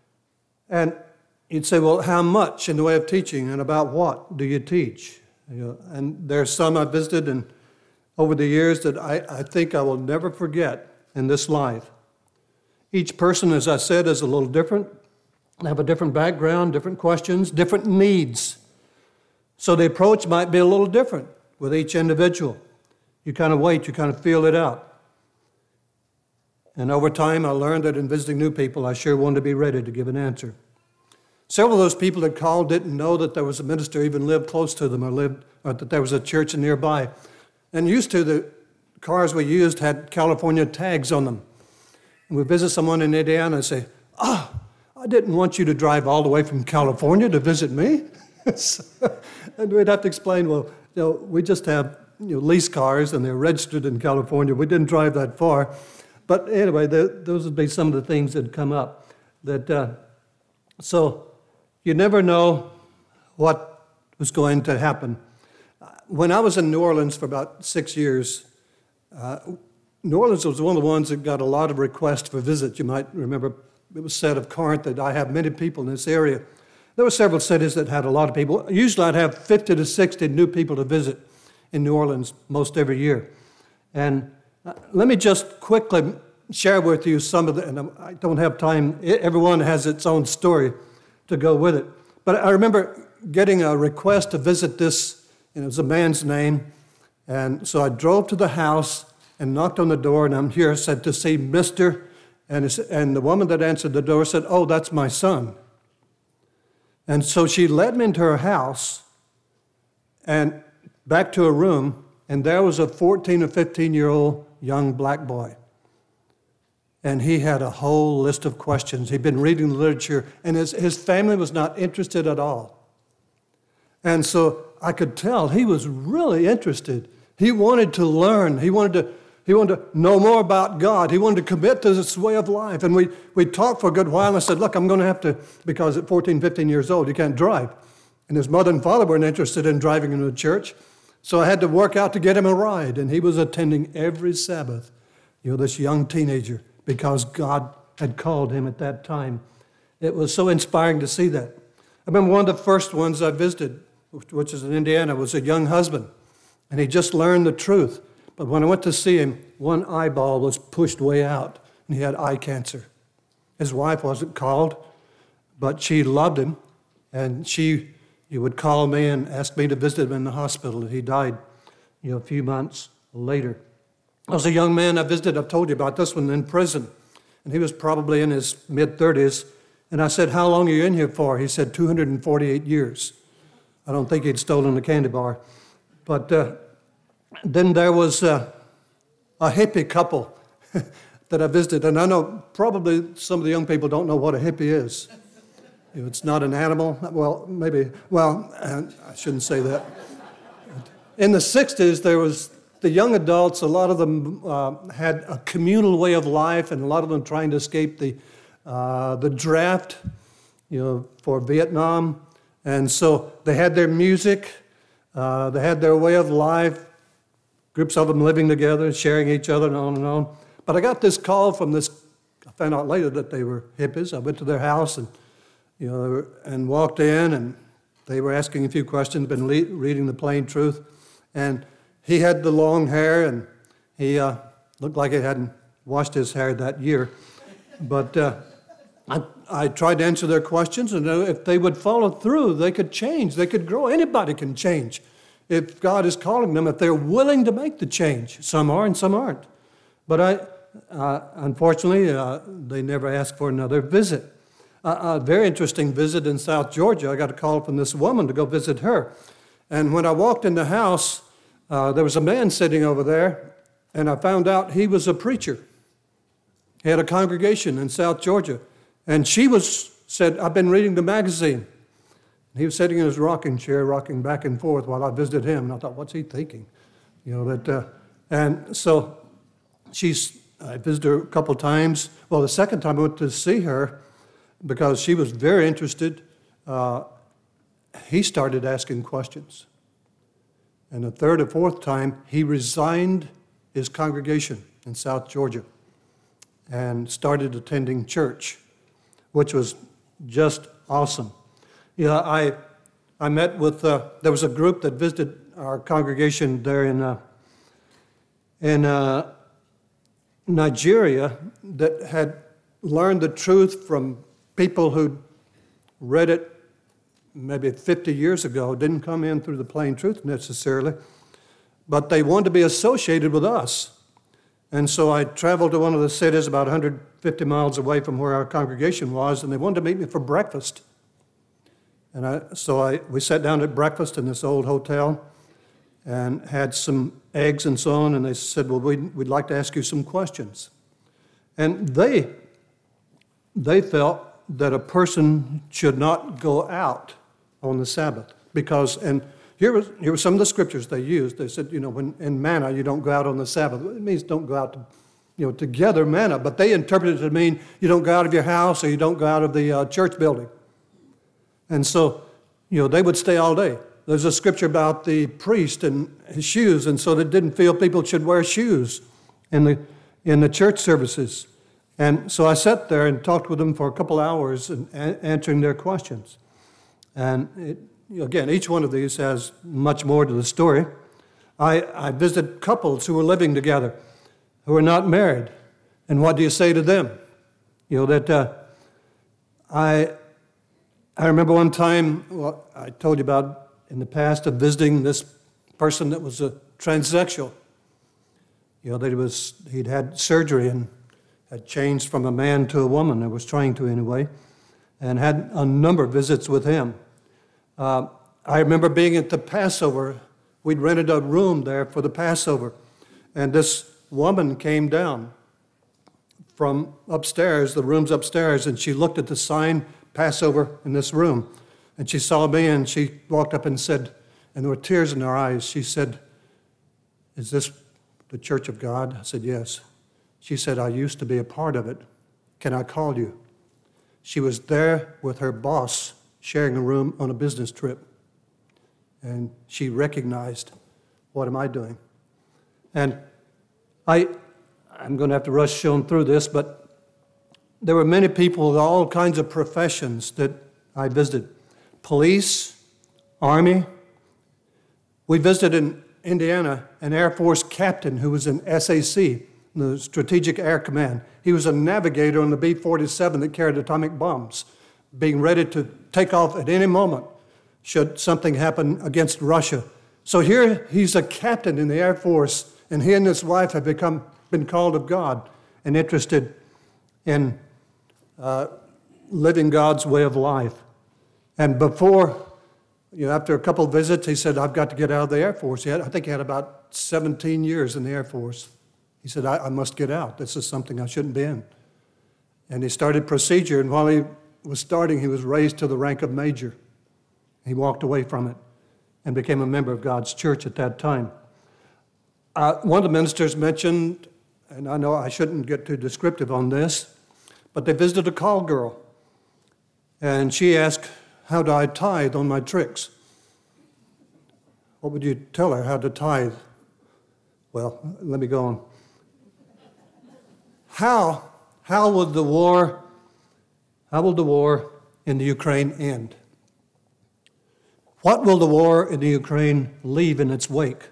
and you'd say, well, how much in the way of teaching and about what do you teach? You know, and there's some I've visited and over the years that I, I think I will never forget in this life. Each person, as I said, is a little different. They have a different background, different questions, different needs. So the approach might be a little different with each individual. You kind of wait, you kind of feel it out. And over time, I learned that in visiting new people, I sure wanted to be ready to give an answer. Several of those people that called didn't know that there was a minister even lived close to them or lived, or that there was a church nearby. And used to, the cars we used had California tags on them. And we visit someone in Indiana and say, ah, oh, I didn't want you to drive all the way from California to visit me. And we'd have to explain, well, you know, we just have you know, lease cars and they're registered in California. We didn't drive that far. But anyway, the, those would be some of the things that come up. That uh, So you never know what was going to happen. When I was in New Orleans for about six years, uh, New Orleans was one of the ones that got a lot of requests for visits. You might remember it was said of Corinth that I have many people in this area. There were several cities that had a lot of people. Usually I'd have fifty to sixty new people to visit in New Orleans most every year. And let me just quickly share with you some of the, and I don't have time, everyone has its own story to go with it. But I remember getting a request to visit this, and it was a man's name, and so I drove to the house and knocked on the door, and I'm here, said to see Mister And, and the woman that answered the door said, "Oh, that's my son." And so she led me into her house and back to a room, and there was a fourteen or fifteen-year-old young black boy. And he had a whole list of questions. He'd been reading the literature, and his, his family was not interested at all. And so I could tell he was really interested. He wanted to learn. He wanted to He wanted to know more about God. He wanted to commit to this way of life. And we, we talked for a good while, and I said, "Look, I'm going to have to," because at fourteen, fifteen years old, you can't drive. And his mother and father weren't interested in driving him to church. So I had to work out to get him a ride. And he was attending every Sabbath, you know, this young teenager, because God had called him at that time. It was so inspiring to see that. I remember one of the first ones I visited, which is in Indiana, was a young husband. And he just learned the truth. But when I went to see him, one eyeball was pushed way out, and he had eye cancer. His wife wasn't called, but she loved him, and she he would call me and ask me to visit him in the hospital, and he died, you know, a few months later. I was a young man I visited, I've told you about this one, in prison, and he was probably in his mid-thirties, and I said, "How long are you in here for?" He said, two hundred forty-eight years. I don't think he'd stolen a candy bar, but... Uh, Then there was a, a hippie couple that I visited, and I know probably some of the young people don't know what a hippie is. You know, it's not an animal. Well, maybe, well, I shouldn't say that. In the sixties, there was the young adults, a lot of them uh, had a communal way of life, and a lot of them trying to escape the, uh, the draft, you know, for Vietnam. And so they had their music, uh, they had their way of life, groups of them living together, sharing each other, and on and on. But I got this call from this, I found out later that they were hippies. I went to their house and, you know, they were, and walked in, and they were asking a few questions, been le- reading the Plain Truth. And he had the long hair, and he uh, looked like he hadn't washed his hair that year. But uh, I, I tried to answer their questions, and if they would follow through, they could change, they could grow. Anybody can change if God is calling them, if they're willing to make the change. Some are and some aren't. But I, uh, unfortunately, uh, they never asked for another visit. Uh, a very interesting visit in South Georgia. I got a call from this woman to go visit her. And when I walked in the house, uh, there was a man sitting over there, and I found out he was a preacher. He had a congregation in South Georgia. And she was said, "I've been reading the magazine." He was sitting in his rocking chair, rocking back and forth while I visited him. And I thought, what's he thinking? You know, that, uh, and so she's, I visited her a couple times. Well, the second time I went to see her, because she was very interested, uh, he started asking questions. And the third or fourth time, he resigned his congregation in South Georgia and started attending church, which was just awesome. Yeah, I I met with, uh, there was a group that visited our congregation there in uh, in uh, Nigeria that had learned the truth from people who read it maybe fifty years ago, didn't come in through the Plain Truth necessarily, but they wanted to be associated with us. And so I traveled to one of the cities about one hundred fifty miles away from where our congregation was, and they wanted to meet me for breakfast. And I, so I, we sat down at breakfast in this old hotel and had some eggs and so on, and they said, well, we'd, we'd like to ask you some questions. And they, they felt that a person should not go out on the Sabbath because, and here was, here were some of the scriptures they used. They said, you know, when in manna, you don't go out on the Sabbath. It means don't go out to, you know, to gather manna, but they interpreted it to mean you don't go out of your house or you don't go out of the uh, church building. And so, you know, they would stay all day. There's a scripture about the priest and his shoes, and so they didn't feel people should wear shoes in the in the church services. And so I sat there and talked with them for a couple hours and a- answering their questions. And it, again, each one of these has much more to the story. I, I visited couples who were living together, who were not married, And what do you say to them? You know, that uh, I, I remember one time, well, I told you about in the past of visiting this person that was a transsexual. You know, that he was, he'd had surgery and had changed from a man to a woman, or was trying to anyway, and had a number of visits with him. Uh, I remember being at the Passover. We'd rented a room there for the Passover, and this woman came down from upstairs, the room's upstairs, and she looked at the sign, Passover, in this room. And she saw me, and she walked up and said, and there were tears in her eyes, she said, "Is this the Church of God?" I said, "Yes." She said, "I used to be a part of it. Can I call you?" She was there with her boss, sharing a room on a business trip. And she recognized, what am I doing? And I, I'm going to have to rush on through this, but there were many people with all kinds of professions that I visited. Police, Army. We visited in Indiana an Air Force captain who was in S A C, the Strategic Air Command. He was a navigator on the B forty-seven that carried atomic bombs, being ready to take off at any moment should something happen against Russia. So here he's a captain in the Air Force, and he and his wife have become been called of God and interested in uh, living God's way of life. And before, you know, after a couple of visits, he said, "I've got to get out of the Air Force." He had, I think he had about seventeen years in the Air Force. He said, I, I must get out. This is something I shouldn't be in. And he started procedure, and while he was starting, he was raised to the rank of major. He walked away from it and became a member of God's church at that time. Uh, one of the ministers mentioned, and I know I shouldn't get too descriptive on this, but they visited a call girl, and she asked, "How do I tithe on my tricks?" What would you tell her how to tithe? Well, let me go on. How, how will the war, how will the war in the Ukraine end? What will the war in the Ukraine leave in its wake?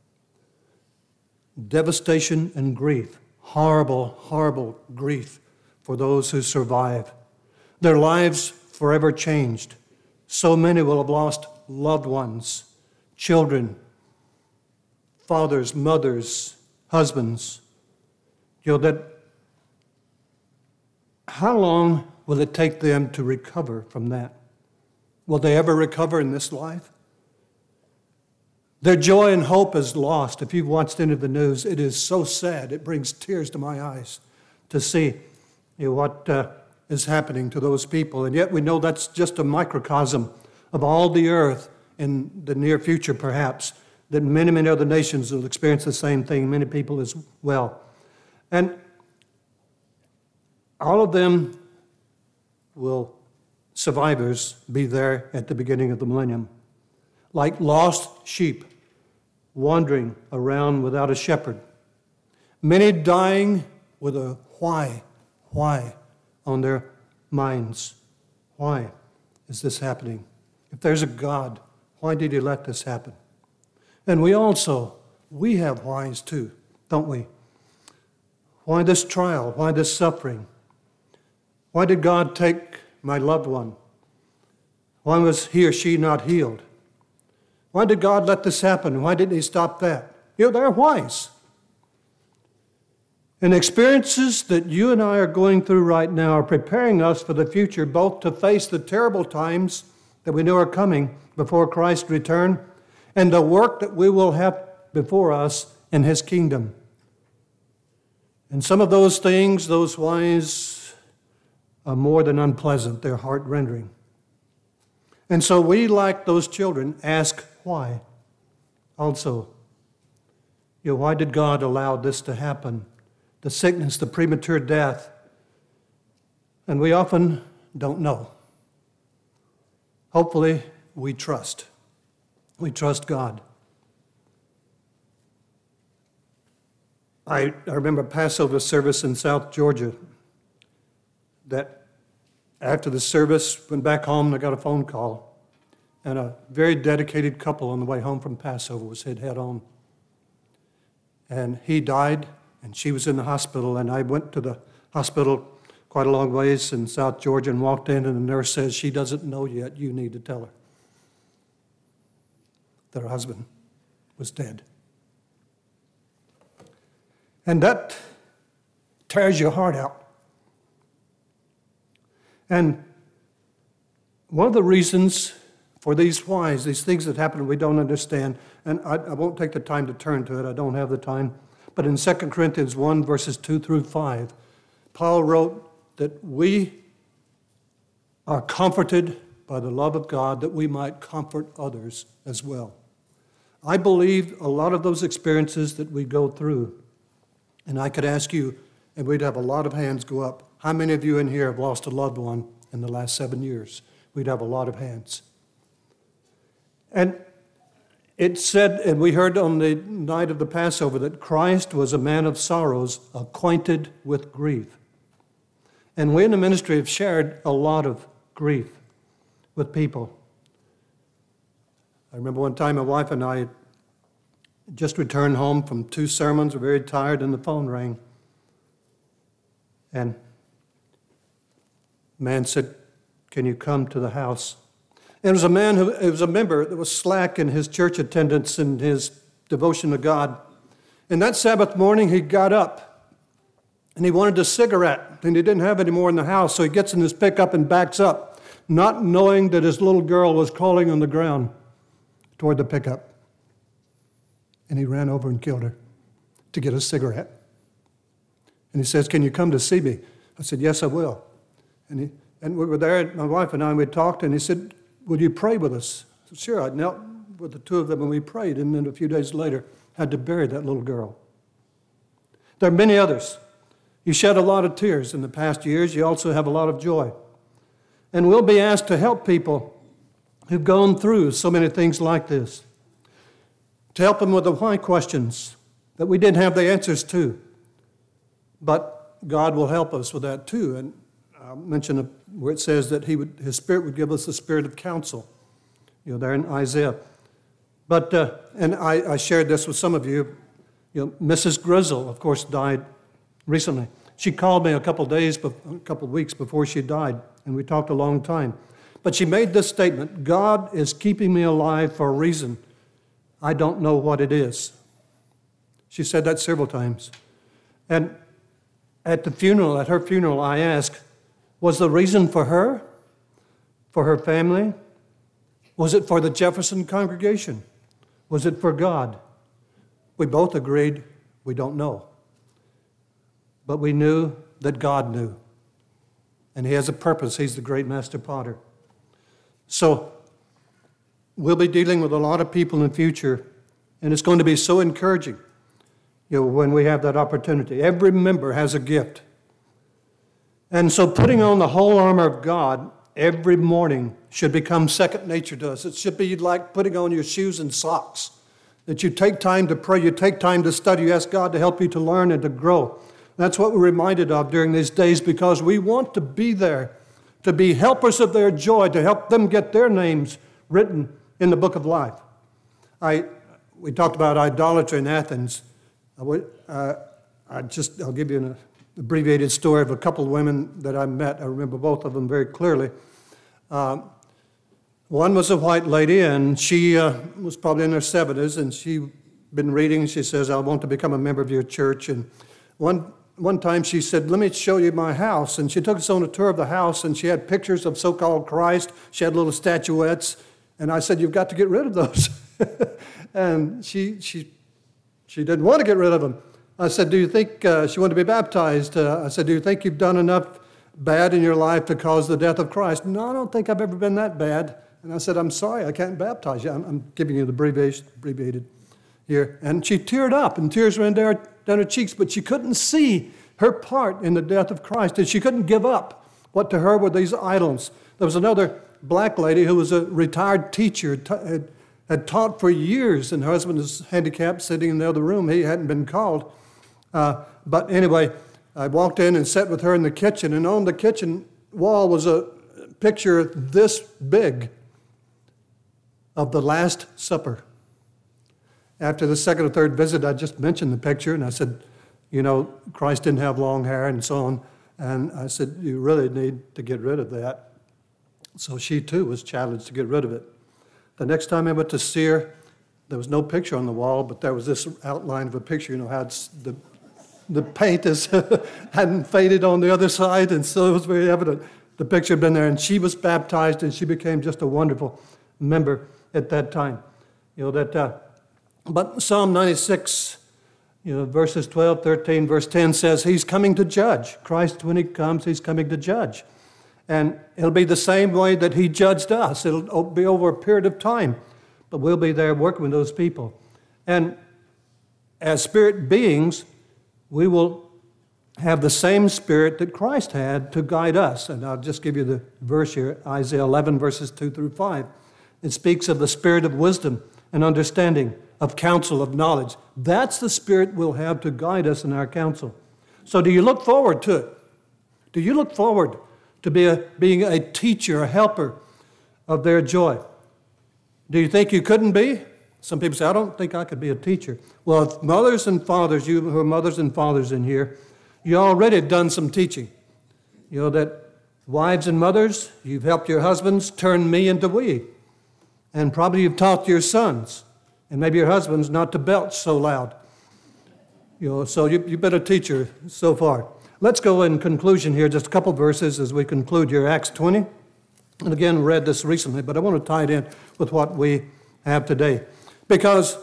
Devastation and grief, horrible, horrible grief for those who survive. Their lives forever changed. So many will have lost loved ones, children, fathers, mothers, husbands. You know, that how long will it take them to recover from that? Will they ever recover in this life? Their joy and hope is lost. If you've watched any of the news, it is so sad. It brings tears to my eyes to see, you know, what uh, is happening to those people. And yet we know that's just a microcosm of all the earth in the near future, perhaps, that many, many other nations will experience the same thing, many people as well. And all of them will, survivors, be there at the beginning of the millennium, like lost sheep wandering around without a shepherd. Many dying with a why, why on their minds. Why is this happening? If there's a God, why did he let this happen? And we also, we have whys too, don't we? Why this trial? Why this suffering? Why did God take my loved one? Why was he or she not healed? Why did God let this happen? Why didn't he stop that? You know, there are whys. And experiences that you and I are going through right now are preparing us for the future, both to face the terrible times that we know are coming before Christ's return and the work that we will have before us in his kingdom. And some of those things, those whys, are more than unpleasant. They're heart-rending. And so we, like those children, ask why. Also, you know, why did God allow this to happen? The sickness, the premature death. And we often don't know. Hopefully, we trust. We trust God. I, I remember Passover service in South Georgia that after the service, went back home and I got a phone call. And a very dedicated couple on the way home from Passover was head head on. And he died And she was in the hospital, and I went to the hospital quite a long ways in South Georgia and walked in, and the nurse says, she doesn't know yet. You need to tell her that her husband was dead. And that tears your heart out. And one of the reasons for these whys, these things that happen we don't understand, and I, I won't take the time to turn to it, I don't have the time, but in Second Corinthians one, verses two through five, Paul wrote that we are comforted by the love of God that we might comfort others as well. I believe a lot of those experiences that we go through, and I could ask you, and we'd have a lot of hands go up, how many of you in here have lost a loved one in the last seven years? We'd have a lot of hands. And it said, and we heard on the night of the Passover, that Christ was a man of sorrows, acquainted with grief. And we in the ministry have shared a lot of grief with people. I remember one time my wife and I just returned home from two sermons, we were very tired, and the phone rang. And a man said, can you come to the house? And it was a man who it was a member that was slack in his church attendance and his devotion to God. And that Sabbath morning he got up and he wanted a cigarette, and he didn't have any more in the house, so he gets in his pickup and backs up, not knowing that his little girl was crawling on the ground toward the pickup. And he ran over and killed her to get a cigarette. And he says, can you come to see me? I said, yes, I will. And he and we were there, my wife and I, and we talked, and he said, will you pray with us? I said, sure. I knelt with the two of them and we prayed, and then a few days later had to bury that little girl. There are many others. You shed a lot of tears in the past years. You also have a lot of joy. And we'll be asked to help people who've gone through so many things like this, to help them with the why questions that we didn't have the answers to. But God will help us with that too. And I'll mention where it says that he would, his Spirit would give us the spirit of counsel, you know, there in Isaiah. But, uh, and I, I shared this with some of you, you know, Missus Grizzle, of course, died recently. She called me a couple days, a couple weeks before she died, and we talked a long time. But she made this statement, God is keeping me alive for a reason. I don't know what it is. She said that several times. And at the funeral, at her funeral, I asked, was the reason for her, for her family? Was it for the Jefferson congregation? Was it for God? We both agreed we don't know. But we knew that God knew. And he has a purpose. He's the great master potter. So we'll be dealing with a lot of people in the future, and it's going to be so encouraging, you know, when we have that opportunity. Every member has a gift. And so putting on the whole armor of God every morning should become second nature to us. It should be like putting on your shoes and socks, that you take time to pray, you take time to study, you ask God to help you to learn and to grow. That's what we're reminded of during these days, because we want to be there, to be helpers of their joy, to help them get their names written in the book of life. I we talked about idolatry in Athens. I, would, uh, I just I'll give you an abbreviated story of a couple of women that I met. I remember both of them very clearly. Uh, one was a white lady, and she uh, was probably in her seventies, and she'd been reading, and she says, I want to become a member of your church. And one one time she said, let me show you my house. And she took us on a tour of the house, and she had pictures of so-called Christ. She had little statuettes. And I said, you've got to get rid of those. And she she she didn't want to get rid of them. I said, do you think, uh, she wanted to be baptized. Uh, I said, do you think you've done enough bad in your life to cause the death of Christ? No, I don't think I've ever been that bad. And I said, I'm sorry, I can't baptize you. I'm, I'm giving you the abbreviation, abbreviated here. And she teared up, and tears ran down, down her cheeks, but she couldn't see her part in the death of Christ, and she couldn't give up what to her were these idols. There was another black lady who was a retired teacher, t- had, had taught for years, and her husband is handicapped, sitting in the other room. He hadn't been called. Uh, but anyway, I walked in and sat with her in the kitchen, and on the kitchen wall was a picture this big of the Last Supper. After the second or third visit, I just mentioned the picture, and I said, you know, Christ didn't have long hair and so on. And I said, you really need to get rid of that. So she too was challenged to get rid of it. The next time I went to see her, there was no picture on the wall, but there was this outline of a picture, you know, how it's, the the paint is hadn't faded on the other side, and so it was very evident. The picture had been there, and she was baptized, and she became just a wonderful member at that time. You know, that, uh, but Psalm ninety-six, you know, verses twelve, thirteen, verse ten says he's coming to judge. Christ, when he comes, he's coming to judge. And it'll be the same way that he judged us. It'll be over a period of time, but we'll be there working with those people. And as spirit beings, we will have the same spirit that Christ had to guide us. And I'll just give you the verse here, Isaiah eleven, verses two through five. It speaks of the spirit of wisdom and understanding, of counsel, of knowledge. That's the spirit we'll have to guide us in our counsel. So do you look forward to it? Do you look forward to be a, being a teacher, a helper of their joy? Do you think you couldn't be? Some people say, I don't think I could be a teacher. Well, if mothers and fathers, you who are mothers and fathers in here, you already have done some teaching. You know that wives and mothers, you've helped your husbands turn me into we. And probably you've taught your sons, and maybe your husbands not to belch so loud. You know, so you, you've been a teacher so far. Let's go in conclusion here, just a couple verses as we conclude here. Acts twenty. And again, read this recently, but I want to tie it in with what we have today. Because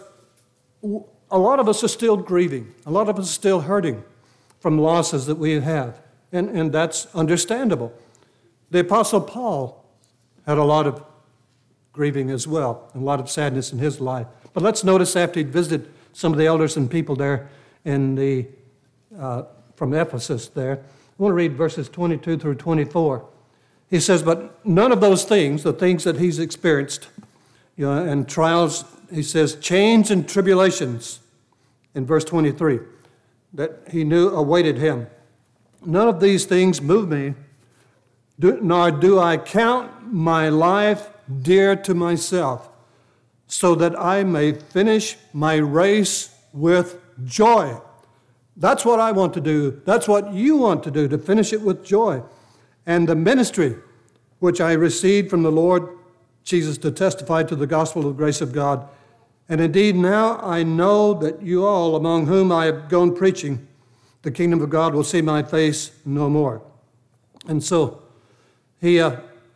a lot of us are still grieving. A lot of us are still hurting from losses that we have. And, and that's understandable. The Apostle Paul had a lot of grieving as well, and a lot of sadness in his life. But let's notice after he'd visited some of the elders and people there in the uh, from Ephesus there, I want to read verses twenty-two through twenty-four. He says, but none of those things, the things that he's experienced, you know, and trials, he says, chains and tribulations, in verse twenty-three, that he knew awaited him. None of these things move me, do, nor do I count my life dear to myself, so that I may finish my race with joy. That's what I want to do. That's what you want to do, to finish it with joy. And the ministry which I received from the Lord Jesus to testify to the gospel of the grace of God. And indeed now I know that you all, among whom I have gone preaching, the kingdom of God will see my face no more. And so he uh,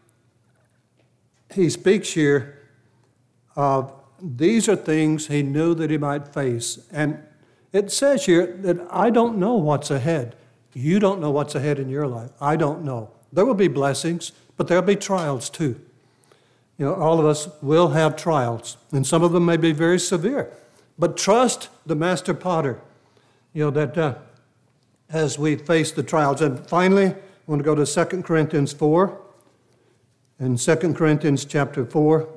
he speaks here of these are things he knew that he might face. And it says here that I don't know what's ahead. You don't know what's ahead in your life. I don't know. There will be blessings, but there'll be trials too. You know, all of us will have trials, and some of them may be very severe. But trust the master potter, you know, that uh, as we face the trials. And finally, I want to go to Second Corinthians four. In Second Corinthians chapter four.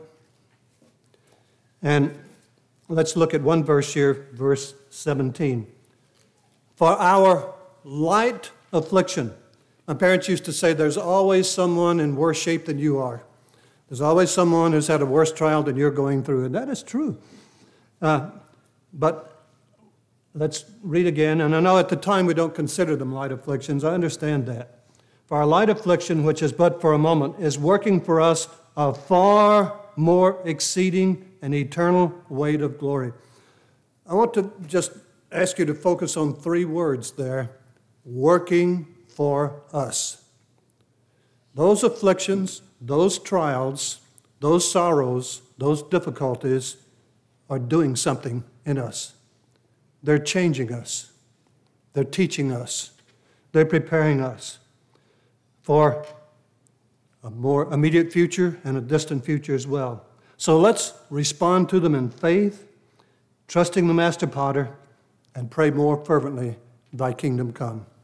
And let's look at one verse here, verse seventeen. For our light affliction. My parents used to say there's always someone in worse shape than you are. There's always someone who's had a worse trial than you're going through, and that is true. Uh, but let's read again, and I know at the time we don't consider them light afflictions. I understand that. For our light affliction, which is but for a moment, is working for us a far more exceeding and eternal weight of glory. I want to just ask you to focus on three words there. Working for us. Those afflictions, those trials, those sorrows, those difficulties are doing something in us. They're changing us. They're teaching us. They're preparing us for a more immediate future and a distant future as well. So let's respond to them in faith, trusting the Master Potter, and pray more fervently, thy kingdom come.